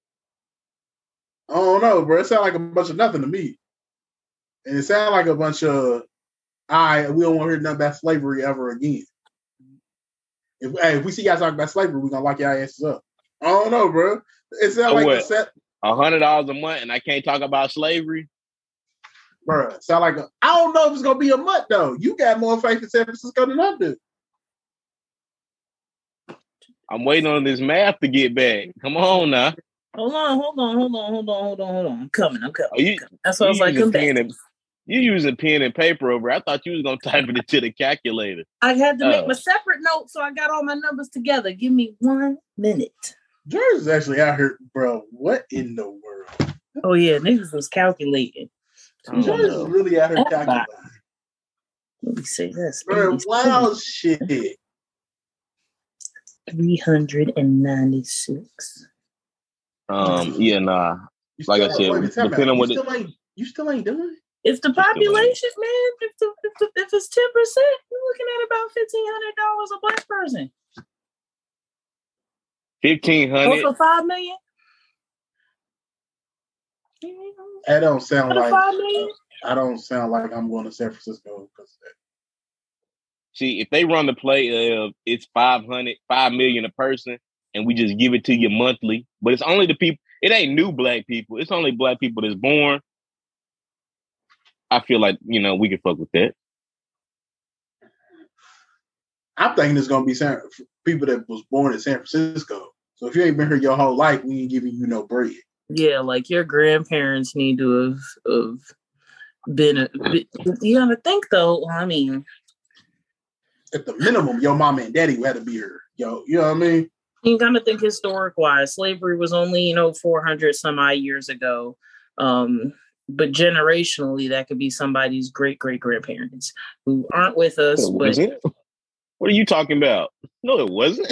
C: I don't know, bro. It sounds like a bunch of nothing to me. And it sounds like a bunch of, I right, we don't want to hear nothing about slavery ever again. If, hey, if we see y'all talking about slavery, we're going to lock y'all asses up. I don't know, bro. It sounds
A: So
C: like
A: what?
C: a set.
A: one hundred dollars a month and I can't talk about slavery?
C: Bro, sound like a, I don't know if it's going to be a month, though. You got more faith in San Francisco than I do.
A: I'm waiting on this math to get back. Come on now.
B: Hold on, hold on, hold on, hold on, hold on, hold on. I'm coming, I'm coming.
A: Oh, you,
B: I'm coming. That's what I was like, come back.
A: And, you using pen and paper over. I thought you was going to type it into the calculator.
B: I had to
A: uh,
B: make my separate notes, so I got all my numbers together. Give me one minute.
C: George is actually out here, bro. What in the world?
B: Oh, yeah, niggas was calculating.
C: George is really out here calculating.
B: Let me say this.
C: Bro, wow, shit.
B: three hundred ninety-six.
A: Um, yeah, nah. Like I said,
C: wait,
A: depending on what
C: you
A: it,
C: still ain't, you still ain't doing it?
B: If the population, man, if, the, if, the, if it's ten percent, you're looking at about fifteen hundred dollars a black person.
A: fifteen hundred
B: dollars. Oh, for five million dollars?
C: That don't sound like,
B: five million dollars?
C: I don't sound like I'm going to San Francisco because of that.
A: See, if they run the play of it's five hundred, five million a person, and we just give it to you monthly, but it's only the people, it ain't new black people. It's only black people that's born. I feel like, you know, we can fuck with that.
C: I'm thinking it's going to be San, people that was born in San Francisco. So if you ain't been here your whole life, we ain't giving you no bread.
B: Yeah, like your grandparents need to have, have been, a, been, you gotta think though, I mean.
C: At the minimum, your mama and daddy had to be here. Yo, you know what I mean?
B: You gotta think historic wise. Slavery was only, you know, four hundred some odd years ago. Um, But generationally, that could be somebody's great great grandparents who aren't with us.
A: It
B: but
A: wasn't. What are you talking about? No, it wasn't.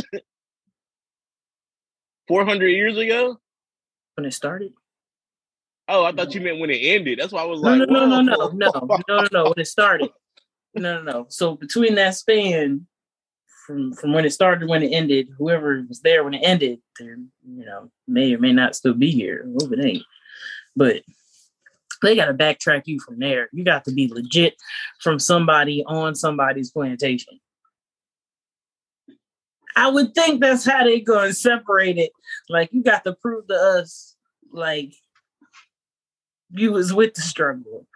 A: Four hundred years ago
B: when it started.
A: Oh, I thought you meant when it ended. That's why I was
B: No,
A: like,
B: no, no,
A: whoa.
B: no, no, no, no, no, no. When it started, no, no, no. So between that span, from from when it started to when it ended, whoever was there when it ended, you know, may or may not still be here. I hope it ain't, but. They got to backtrack you from there. You got to be legit from somebody on somebody's plantation. I would think that's how they going to separate it. Like, you got to prove to us, like, you was with the struggle.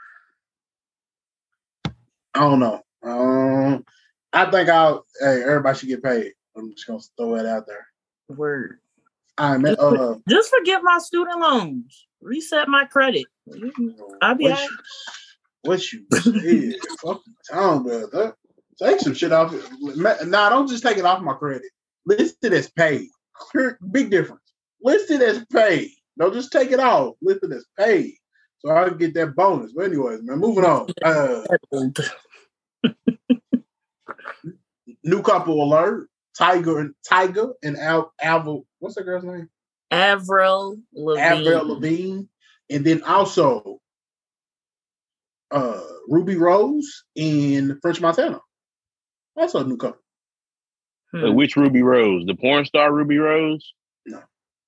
C: I don't know. Um, I think I'll, hey, everybody should get paid. I'm just going to throw it out there.
B: Word.
C: I mean,
B: just,
C: uh,
B: just forget my student loans. Reset my credit. I'll be
C: what
B: right.
C: you, what you said. Fuck you, Tom, brother. Take some shit off. Nah, don't just take it off my credit. List it as paid. Big difference. List it as paid. Don't just take it off. List it as paid. So I can get that bonus. But anyways, man, moving on. Uh, new couple alert. Tiger and Tiger and Al Avril. What's that girl's name?
B: Avril Lavigne.
C: Avril Lavigne. And then also uh, Ruby Rose and French Montana. Also a new couple.
A: Hmm. Wait, which Ruby Rose? The porn star Ruby Rose?
C: No.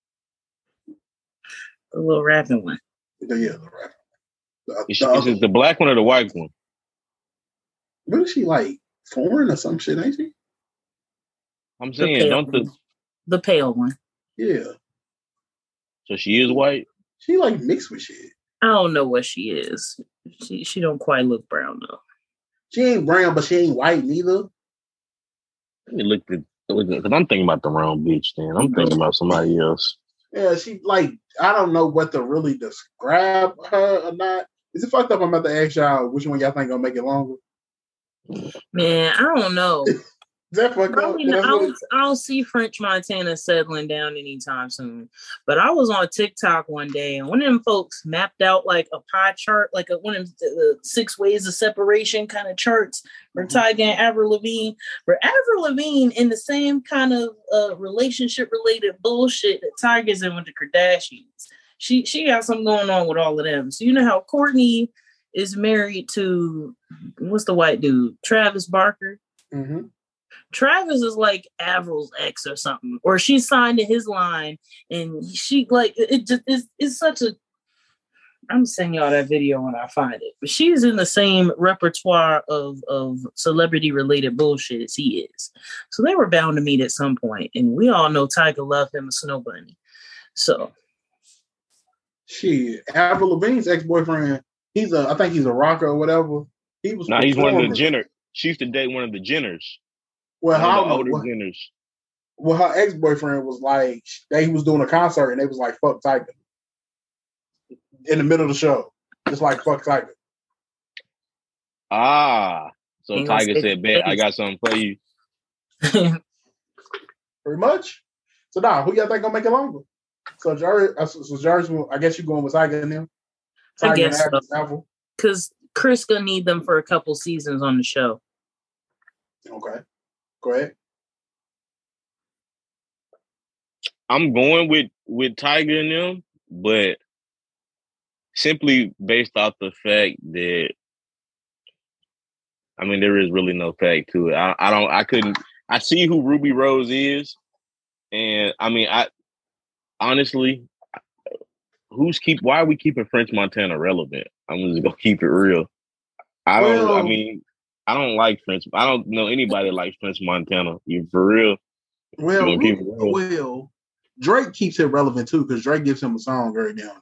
B: The little rapping one.
C: The, yeah, the rapping one.
A: Is, she, is it the black one or the white one?
C: What is she like? Foreign or some shit, ain't she?
A: I'm saying, don't the...
B: The pale one.
C: Yeah.
A: So she is white?
C: She like mixed with shit.
B: I don't know what she is. She she don't quite look brown though.
C: She ain't brown, but she ain't white neither.
A: Let me look at because I'm thinking about the wrong bitch. Then I'm thinking about somebody else.
C: Yeah, she like I don't know what to really describe her or not. Is it fucked up? I'm about to ask y'all which one y'all think gonna make it longer.
B: Man, I don't know.
C: Is that fucked up?
B: I, mean, I, don't, I don't see French Montana settling down anytime soon. But I was on TikTok one day, and one of them folks mapped out like a pie chart, like a, one of the uh, six ways of separation kind of charts for mm-hmm. Tyga and Avril Lavigne. For Avril Lavigne in the same kind of uh, relationship-related bullshit that Tyga's in with the Kardashians. She she got something going on with all of them. So you know how Courtney is married to, what's the white dude? Travis Barker.
C: Mm-hmm.
B: Travis is like Avril's ex or something, or she signed to his line, and she like it just is it's such a. I'm sending y'all that video when I find it, but she's in the same repertoire of of celebrity related bullshit as he is. So they were bound to meet at some point, and we all know Tiger loved him a Snow Bunny. So,
C: shit, Avril Lavigne's ex boyfriend. He's a, I think he's a rocker or whatever. He was.
A: Now nah, he's one of the Jenner. She used to date one of the Jenners.
C: Well, how
A: the older
C: well,
A: Jenners.
C: Well, her ex boyfriend was like they was doing a concert and they was like fuck Tiger in the middle of the show, just like fuck Tiger.
A: Ah, so
B: Ain't
A: Tiger said, "Bet I got something for you."
C: Pretty much. So now, who y'all think gonna make it longer? So Jerry, uh, so Jerry's. I guess you going with Tiger and them.
B: Tiger I guess so. Because Chris gonna need them for a couple seasons on the show.
C: Okay, go ahead.
A: I'm going with with Tiger and them, but simply based off the fact that, I mean, there is really no fact to it. I, I don't. I couldn't. I see who Ruby Rose is, and I mean, I honestly, who's keep? Why are we keeping French Montana relevant? I'm just gonna keep it real. I don't. Well, I mean, I don't like French. I don't know anybody that likes French Montana. You for real?
C: Well, you keep it real? well, Drake keeps it relevant too because Drake gives him a song very down.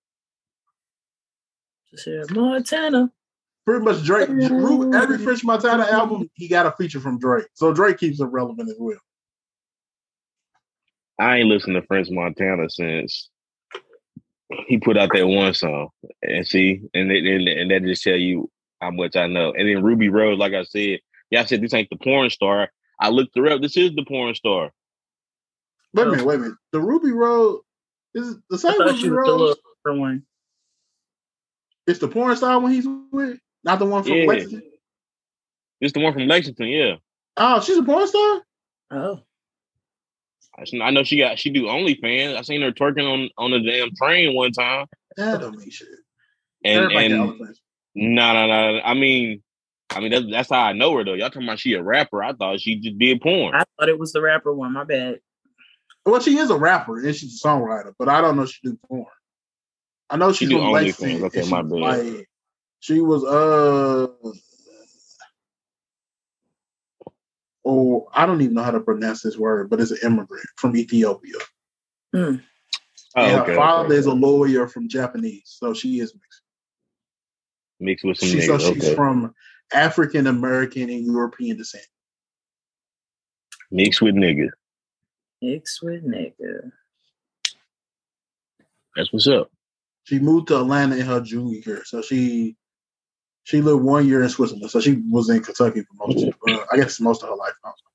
B: Just here, Montana.
C: Pretty much Drake. Every French Montana album, he got a feature from Drake, so Drake keeps it relevant as well.
A: I ain't listened to French Montana since he put out that one song, and see, and it, and, and that just tell you how much I know. And then Ruby Rose, like I said, yeah, I said this ain't the porn star. I looked her up. This is the porn star.
C: Wait a minute, wait a minute. The Ruby Rose is the same Ruby Rose.
B: One.
C: It's the porn star when he's with, not the one from
A: yeah.
C: Lexington.
A: It's the one from Lexington, yeah.
C: Oh, she's a porn star.
B: Oh,
A: I know she got she do OnlyFans. I seen her twerking on on the damn train one time.
C: That don't mean shit.
A: And and no no no. I mean, I mean that's that's how I know her though. Y'all talking about she a rapper? I thought she just did porn.
B: I thought it was the rapper one. My bad.
C: Well, she is a rapper and she's a songwriter, but I don't know if she do porn. I know she's
A: she
C: from Lexington.
A: Okay, my bad.
C: Like, she was uh oh, I don't even know how to pronounce this word, but it's an immigrant from Ethiopia.
B: Mm.
A: Oh,
C: and
A: okay,
C: her father
A: okay.
C: is a lawyer from Japanese, so she is mixed.
A: Mixed with some
C: she,
A: niggas.
C: So she's
A: okay.
C: from African American and European descent.
A: Mixed with nigga.
B: Mixed with nigga.
A: That's what's up.
C: She moved to Atlanta in her junior year, so she she lived one year in Switzerland. So she was in Kentucky for most of uh, I guess most of her life.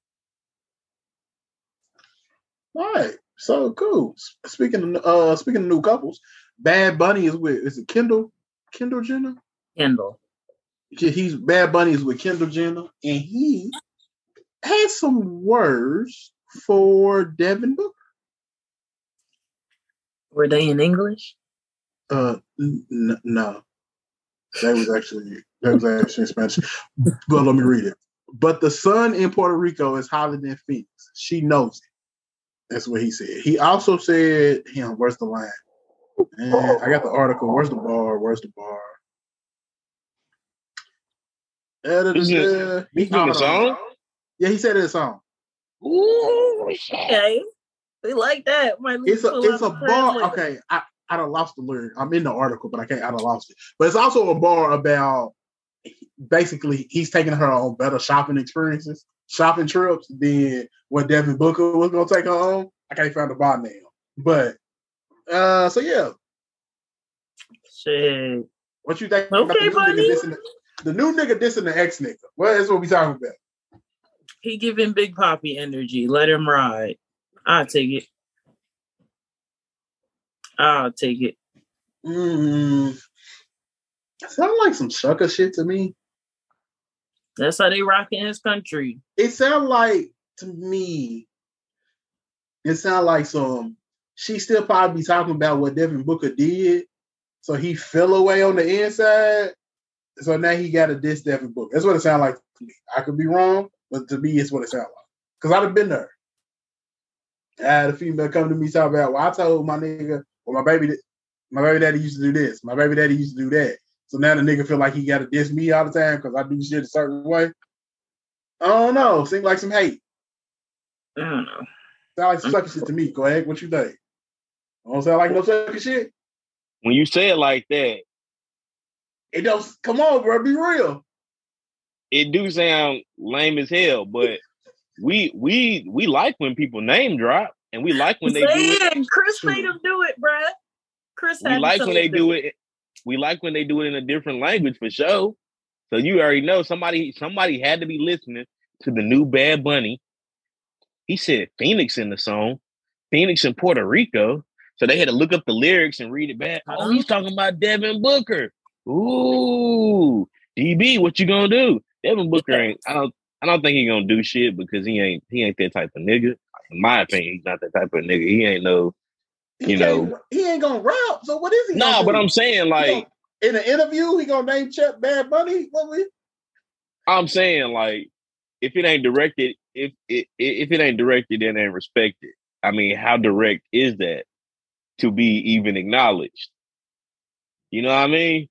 C: All right, so cool. Speaking of uh, speaking of new couples, Bad Bunny is with is it Kendall Kendall Jenner?
B: Kendall.
C: He's Bad Bunny is with Kendall Jenner, and he had some words for Devin Booker.
B: Were they in English?
C: Uh, n- no, that was actually that was actually in Spanish. But let me read it. But the sun in Puerto Rico is hotter than Phoenix. She knows it. That's what he said. He also said, "Him, where's the line?" And I got the article. Where's the bar? Where's the bar? Uh,
A: Is it, he's doing a song?
C: Yeah, he said it in a song.
B: Ooh, okay. They like that. Might
C: it's a it's a bar. Okay, I, I done lost the lyric. I'm in the article, but I can't. I done lost it. But it's also a bar about basically he's taking her on better shopping experiences, shopping trips than what Devin Booker was gonna take her on. I can't find the bar now, but uh, so yeah.
B: Shit.
C: What you think
B: Okay,
C: about the new
B: buddy.
C: nigga dissing the, the new nigga dissing the ex nigga? What is what we talking about?
B: He giving Big Poppy energy. Let him ride. I'll take it. I'll take it.
C: Mm, sound like some sucker shit to me.
B: That's how they rock in his country.
C: It sound like to me. It sound like some. She still probably be talking about what Devin Booker did, so he fell away on the inside. So now he got to diss Devin Booker. That's what it sounds like to me. I could be wrong, but to me, it's what it sounds like. Because I'd have been there. I had a female come to me talking about, well, I told my nigga, well, my baby, my baby daddy used to do this. My baby daddy used to do that. So now the nigga feel like he got to diss me all the time because I do shit a certain way. I don't know. Seems like some hate.
B: I don't know.
C: Sound like some sucker shit to me. Go ahead. What you think? Don't sound like no sucker shit?
A: When you say it like that,
C: it don't. Come on, bro. Be real.
A: It do sound lame as hell, but we we we like when people name drop, and we like when they do it.
B: Chris made him do it, bruh. Chris
A: we like when they do it. We like when they do it in a different language for sure. So you already know somebody somebody had to be listening to the new Bad Bunny. He said Phoenix in the song, Phoenix in Puerto Rico. So they had to look up the lyrics and read it back. Oh, he's talking about Devin Booker. Ooh, D B, what you gonna do? Devin Booker ain't. I don't. I don't think he gonna do shit because he ain't. He ain't that type of nigga. In my opinion, he's not that type of nigga. He ain't no. You
C: he
A: know,
C: he ain't gonna rap. So what is he?
A: No, nah, but I'm saying like
C: gonna, in an interview, he gonna name check Bad Bunny. What we?
A: I'm saying like if it ain't directed, if it if it ain't directed, then ain't respected. I mean, how direct is that to be even acknowledged? You know what I mean?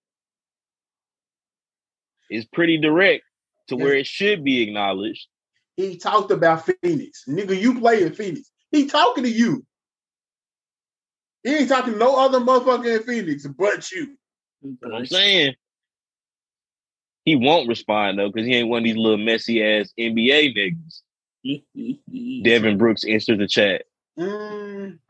A: It's pretty direct to where it should be acknowledged.
C: He talked about Phoenix. Nigga, you play in Phoenix. He talking to you. He ain't talking to no other motherfucker in Phoenix but you.
A: But I'm saying he won't respond though, because he ain't one of these little messy ass N B A niggas. Devin Brooks enters the chat.
C: Mm.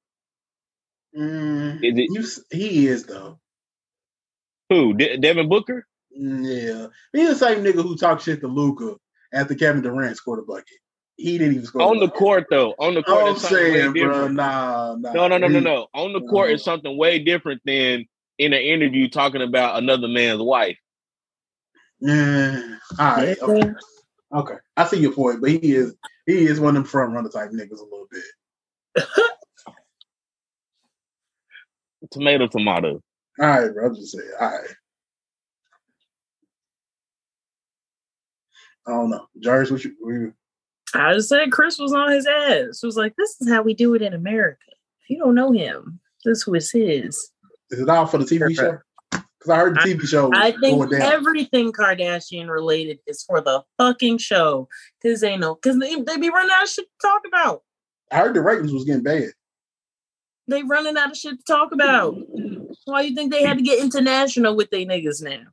C: Mm.
A: Is it,
C: you, he is though.
A: Who? De- Devin Booker?
C: Yeah, he's the same nigga who talked shit to Luka after Kevin Durant scored a bucket. He didn't even score
A: on the court though. On the court,
C: I'm saying, bro, nah, nah.
A: No, no, no, no, no. On the court is something way different than in an interview talking about another man's wife.
C: Yeah, all right, okay. okay. I see your point, but he is he is one of them front runner type niggas a little bit.
A: Tomato, tomato.
C: All right, bro. I'm just saying. All right. I don't know. Jarvis, what you, what you
B: I just said Chris was on his ass. It was like, this is how we do it in America. If you don't know him, this was his.
C: Is it all for the T V show? Because I heard the T V show was
B: I think
C: going down.
B: Everything Kardashian related is for the fucking show. Because they know, because they, they be running out of shit to talk about.
C: I heard the ratings was getting bad.
B: They running out of shit to talk about. Why you think they had to get international with they niggas now?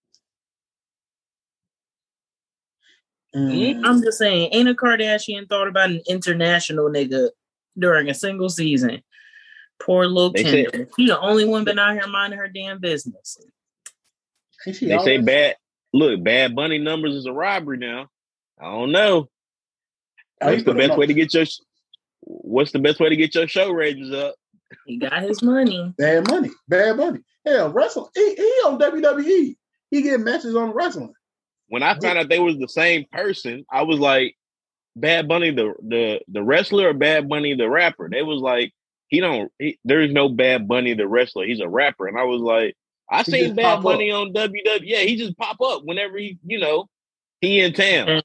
B: Mm. I'm just saying, ain't a Kardashian thought about an international nigga during a single season. Poor little Kendall. She the only one been out here minding her damn business.
A: They always? say bad. Look, Bad Bunny numbers is a robbery now. I don't know. What's the best way to get your? What's the best way to get your show ratings up?
B: He got his money.
C: Bad money. Bad money. Hell, wrestling. He, he on W W E. He get matches on wrestling.
A: When I found out they was the same person, I was like, Bad Bunny the the the wrestler or Bad Bunny the rapper? They was like, he don't. He, there's no Bad Bunny the wrestler. He's a rapper, and I was like, I he seen Bad Bunny up. on W W E. Yeah, he just pop up whenever he, you know, he in town.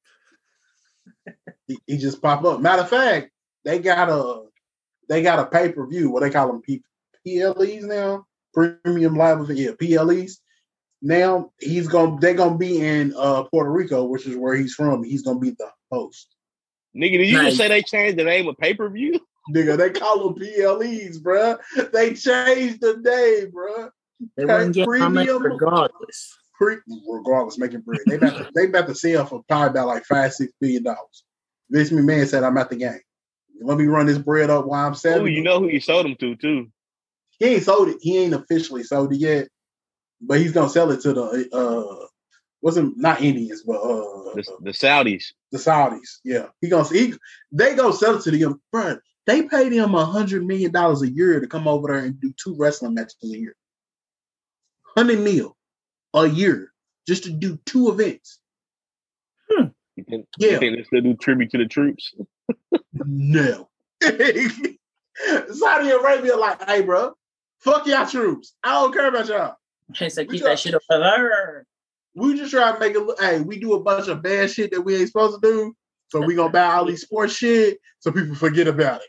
C: he, he just pop up. Matter of fact, they got a they got a pay per view. What they call them P- PLEs now, premium live event. Yeah, P L Es. Now he's gonna they're gonna be in uh, Puerto Rico, which is where he's from. He's gonna be the host.
A: Nigga, did you nice. just say they changed the name of pay per view?
C: Nigga, they call them P L Es, bro. They changed the name, bro.
B: They wouldn't get how much regardless.
C: Pre- regardless, making bread. They about to, they about to sell for probably about like five, six billion dollars. Vince McMahon said, "I'm at the game. Let me run this bread up while I'm selling."
A: Oh, you know who he sold them to too.
C: He ain't sold it. He ain't officially sold it yet, but he's gonna sell it to the uh, wasn't not Indians, but uh,
A: the, the Saudis.
C: The Saudis, yeah. He gonna he they gonna sell it to them, bro. They paid him a hundred million dollars a year to come over there and do two wrestling matches a year. Hundred mil a year just to do two events.
B: Hmm.
A: You think,
C: yeah.
A: you think they still do tribute to the troops?
C: No. Saudi Arabia, like, hey, bro, fuck y'all troops. I don't care about y'all.
B: They said keep that shit over there.
C: We just try to make it look. Hey, we do a bunch of bad shit that we ain't supposed to do, so we gonna buy all these sports shit so people forget about it.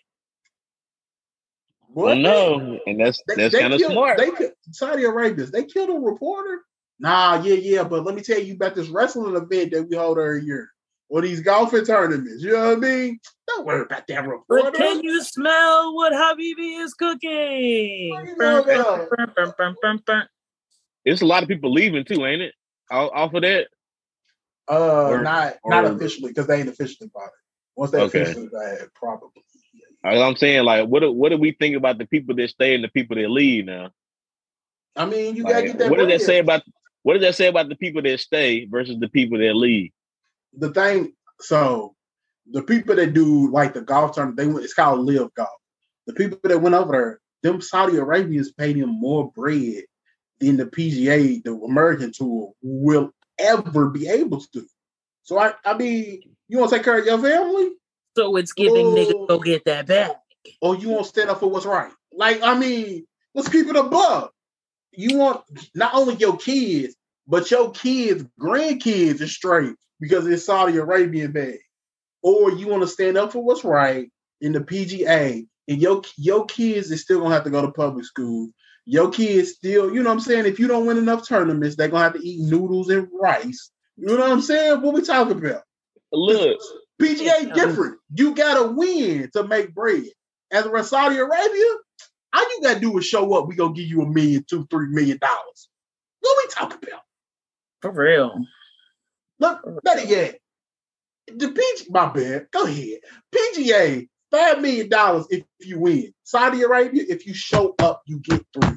A: Well, no, and that's
C: they,
A: that's
C: they
A: kind of
C: killed,
A: smart.
C: They Saudi Arabia, they killed a reporter. Nah, yeah, yeah, but let me tell you about this wrestling event that we hold every year, or these golfing tournaments. You know what I mean? Don't worry about that reporter.
B: But can you smell what Habibi is cooking?
C: What you know about?
B: Burn, burn, burn, burn, burn.
A: It's a lot of people leaving too, ain't it? Off, off of that.
C: Uh,
A: or,
C: not
A: or,
C: not officially because they ain't officially bought it. Once they
A: okay.
C: officially buy it, probably.
A: I'm saying, like, what do, what do we think about the people that stay and the people that leave now?
C: I mean, you
A: like,
C: gotta get that.
A: What does
C: bread.
A: that say about what does that say about the people that stay versus the people that leave?
C: The thing, so the people that do like the golf tournament, they went, it's called Live Golf. The people that went over there, them Saudi Arabians paid them more bread than the P G A, the American Tour, will ever be able to. So I, I mean, you want to take care of your family?
B: So it's giving
C: oh,
B: niggas go get that back.
C: Or you want to stand up for what's right? Like, I mean, let's keep it above. You want not only your kids, but your kids' grandkids are straight because it's Saudi Arabian bag. Or you want to stand up for what's right in the P G A, and your your kids is still gonna have to go to public school. Your kids still, you know what I'm saying? If you don't win enough tournaments, they're gonna have to eat noodles and rice. You know what I'm saying? What we talking about?
A: Look,
C: P G A different. You gotta win to make bread. As for Saudi Arabia, all you gotta do is show up. We gonna give you a million, two, three million dollars. What we talking about?
B: For real.
C: Look, better yet, the P G A, my bad. Go ahead. P G A, five million dollars if you win. Saudi Arabia, if you show up, you get three.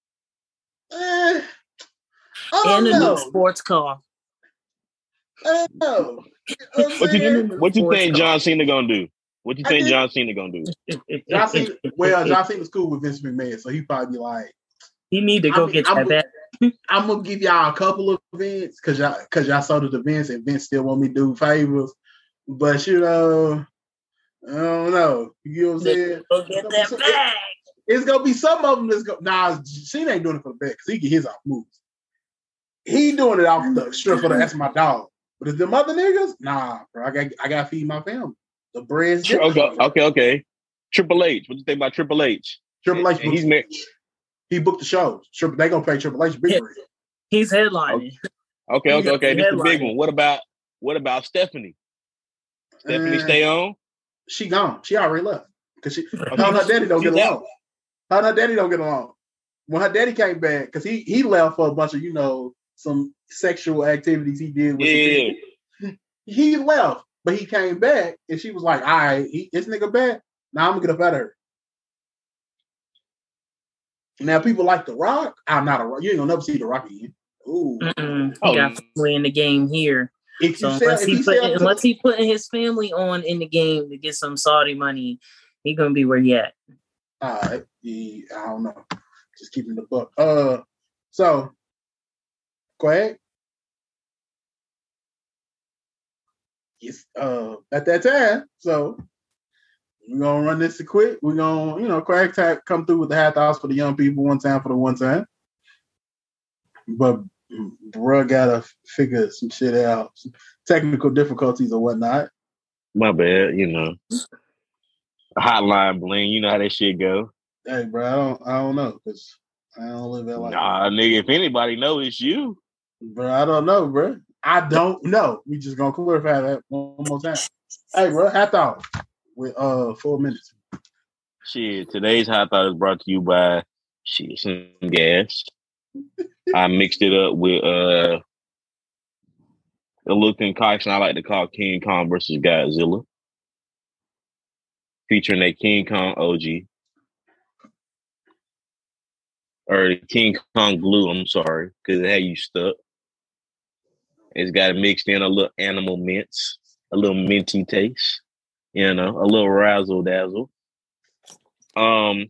C: Eh,
B: and a
C: know.
B: new sports car.
C: I don't know.
A: What you what you think John Cena gonna do? What you think John Cena gonna do?
C: John Cena, well, John Cena's cool with Vince McMahon, so he probably be like,
B: he need to go I mean, get
C: I'm,
B: that back.
C: I'm gonna give y'all a couple of events because y'all because y'all sold it to Vince and Vince still want me to do favors, but you know, I don't know. You know what I'm saying?
B: Go get that
C: some,
B: back.
C: It, it's gonna be some of them that's go. Nah, Cena ain't doing it for the back because he get his off moves. He doing it off the strip for the that's my dog. But if them other niggas, nah, bro, I got I got to feed my family. The bread's
A: different. Okay, okay, okay. Triple H. What do you think about Triple H?
C: Triple H.
A: He's made.
C: He booked the shows. Triple, they gonna pay Triple H big bread.
B: He's headlining.
A: Okay, okay, okay. This is the big one. What about what about Stephanie? Stephanie uh, stay on?
C: She gone. She already left because she. Okay. Her and her daddy don't get along. Her and her daddy don't get along. When her daddy came back, because he he left for a bunch of you know some sexual activities he did with
A: yeah.
C: the he left, but he came back and she was like, all right, he, this nigga back. Now I'm gonna get up out of her. Now people like The Rock. I'm not a Rock. You ain't gonna never see The Rock again. Ooh.
B: He oh. got family in the game here.
C: If
B: so
C: sell,
B: unless,
C: if
B: he
C: he
B: put,
C: sell,
B: unless he putting his family on in the game to get some Saudi money, he gonna be where he at.
C: All right. Yeah, I don't know. Just keeping the book. Uh so go ahead. Yes, uh, at that time. So we're gonna run this quick. We're gonna, you know, Craig Tag come through with the half house for the young people one time for the one time. But bruh gotta figure some shit out, some technical difficulties or whatnot.
A: My bad, you know. Hotline bling, you know how that shit go.
C: Hey, bro, I don't, I don't know because I don't live that life.
A: Nah, nigga, if anybody know, it's you.
C: Bro, I don't know, bro. I don't know. We just gonna clarify that one more time. Hey, bro, half hour with uh four minutes.
A: Shit, today's hot thought is brought to you by shit some gas. I mixed it up with uh a little concoction I like to call King Kong versus Godzilla, featuring a King Kong O G or King Kong glue. I'm sorry, because it had you stuck. It's got mixed in a little animal mints, a little minty taste, you know, a little razzle dazzle. Um,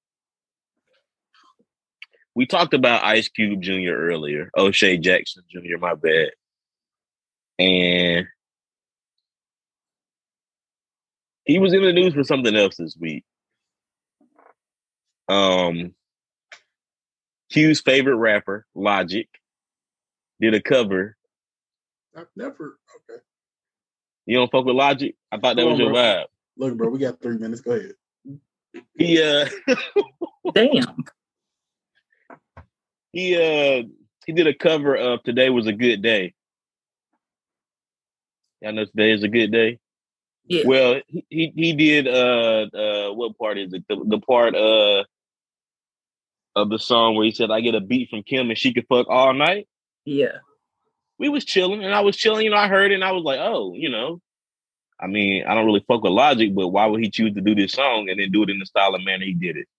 A: we talked about Ice Cube Junior earlier, O'Shea Jackson Junior, my bad. And he was in the news for something else this week. Um, Q's favorite rapper, Logic, did a cover.
C: I've never. Okay.
A: You don't fuck with Logic? I thought that
C: Come
A: was
C: on,
A: your
C: bro.
A: vibe.
C: Look, bro, we got three minutes. Go ahead.
A: He uh
B: Damn.
A: he uh he did a cover of Today Was a Good Day. Y'all know Today is a good day.
B: Yeah.
A: Well, he he, he did uh uh what part is it? The, the part uh of the song where he said, I get a beat from Kim and she could fuck all night.
B: Yeah.
A: We was chilling and I was chilling, you know, I heard it and I was like, oh, you know, I mean, I don't really fuck with Logic, but why would he choose to do this song and then do it in the style of manner he did it?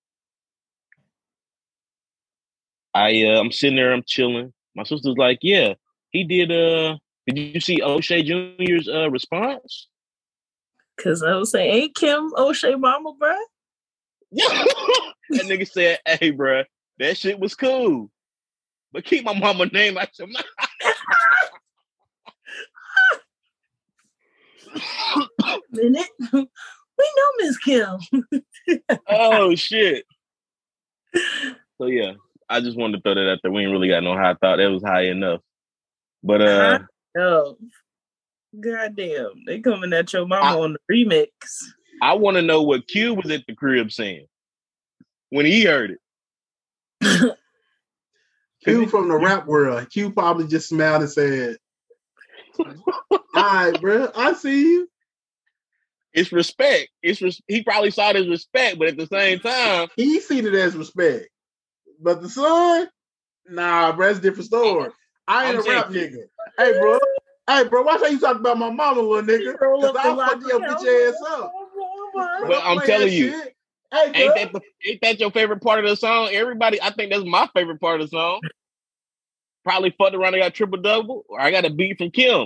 A: I uh, I'm sitting there, I'm chilling. My sister's like, yeah, he did uh did you see O'Shea Junior's uh response?
B: Cause I was saying, ain't Kim O'Shea mama, bruh?
A: Yeah. That nigga said, hey, bruh, that shit was cool. But keep my mama name out your mouth.
B: Minute. We know Miss Kim.
A: Oh shit. So yeah, I just wanted to throw that out there. We ain't really got no high thought. That was high enough. But uh
B: oh goddamn, they coming at your mama
A: I,
B: on the remix.
A: I want to know what Q was at the crib saying when he heard it.
C: Q from the rap world. Q probably just smiled and said, all right, bro, I see you.
A: It's respect. It's res- he probably saw it as respect, but at the same time,
C: he seen it as respect. But the son, nah, bro, that's a different story. I ain't
A: I'm
C: a rap
A: saying-
C: nigga. Hey, bro. Hey, bro, watch how you talk about my mama, little nigga. Because I'll fuck your bitch ass up. Bro,
A: But I'm telling you,
C: shit. Hey,
A: ain't that, the, ain't that your favorite part of the song? Everybody, I think that's my favorite part of the song. Probably fucked around and got triple double, or I got a beat from Kim.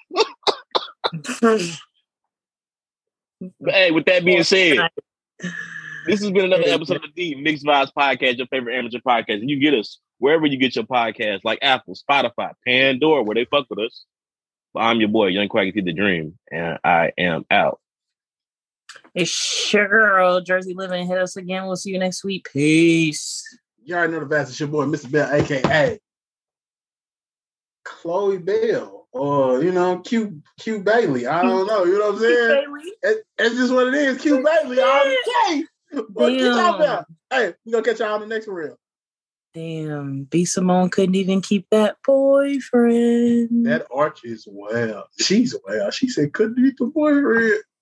A: But hey, with that being said, this has been another episode of the Mixed Vibes Podcast, your favorite amateur podcast. And you get us wherever you get your podcasts, like Apple, Spotify, Pandora, where they fuck with us. But I'm your boy, Young Quacky the Dream, and I am out.
B: It's your girl, Jersey Living. Hit us again. We'll see you next week. Peace.
C: You already know the vast. It's your boy, Mister Bell, a k a. Chloe Bell, or, you know, Q Q Bailey. I don't know. You know what I'm saying? It, it's just what it is. Q Bailey. Okay. What you talking about? Hey, we gonna catch y'all on the next reel.
B: Damn, B. Simone couldn't even keep that boyfriend.
C: That Arch is well. She's well. She said couldn't keep the boyfriend.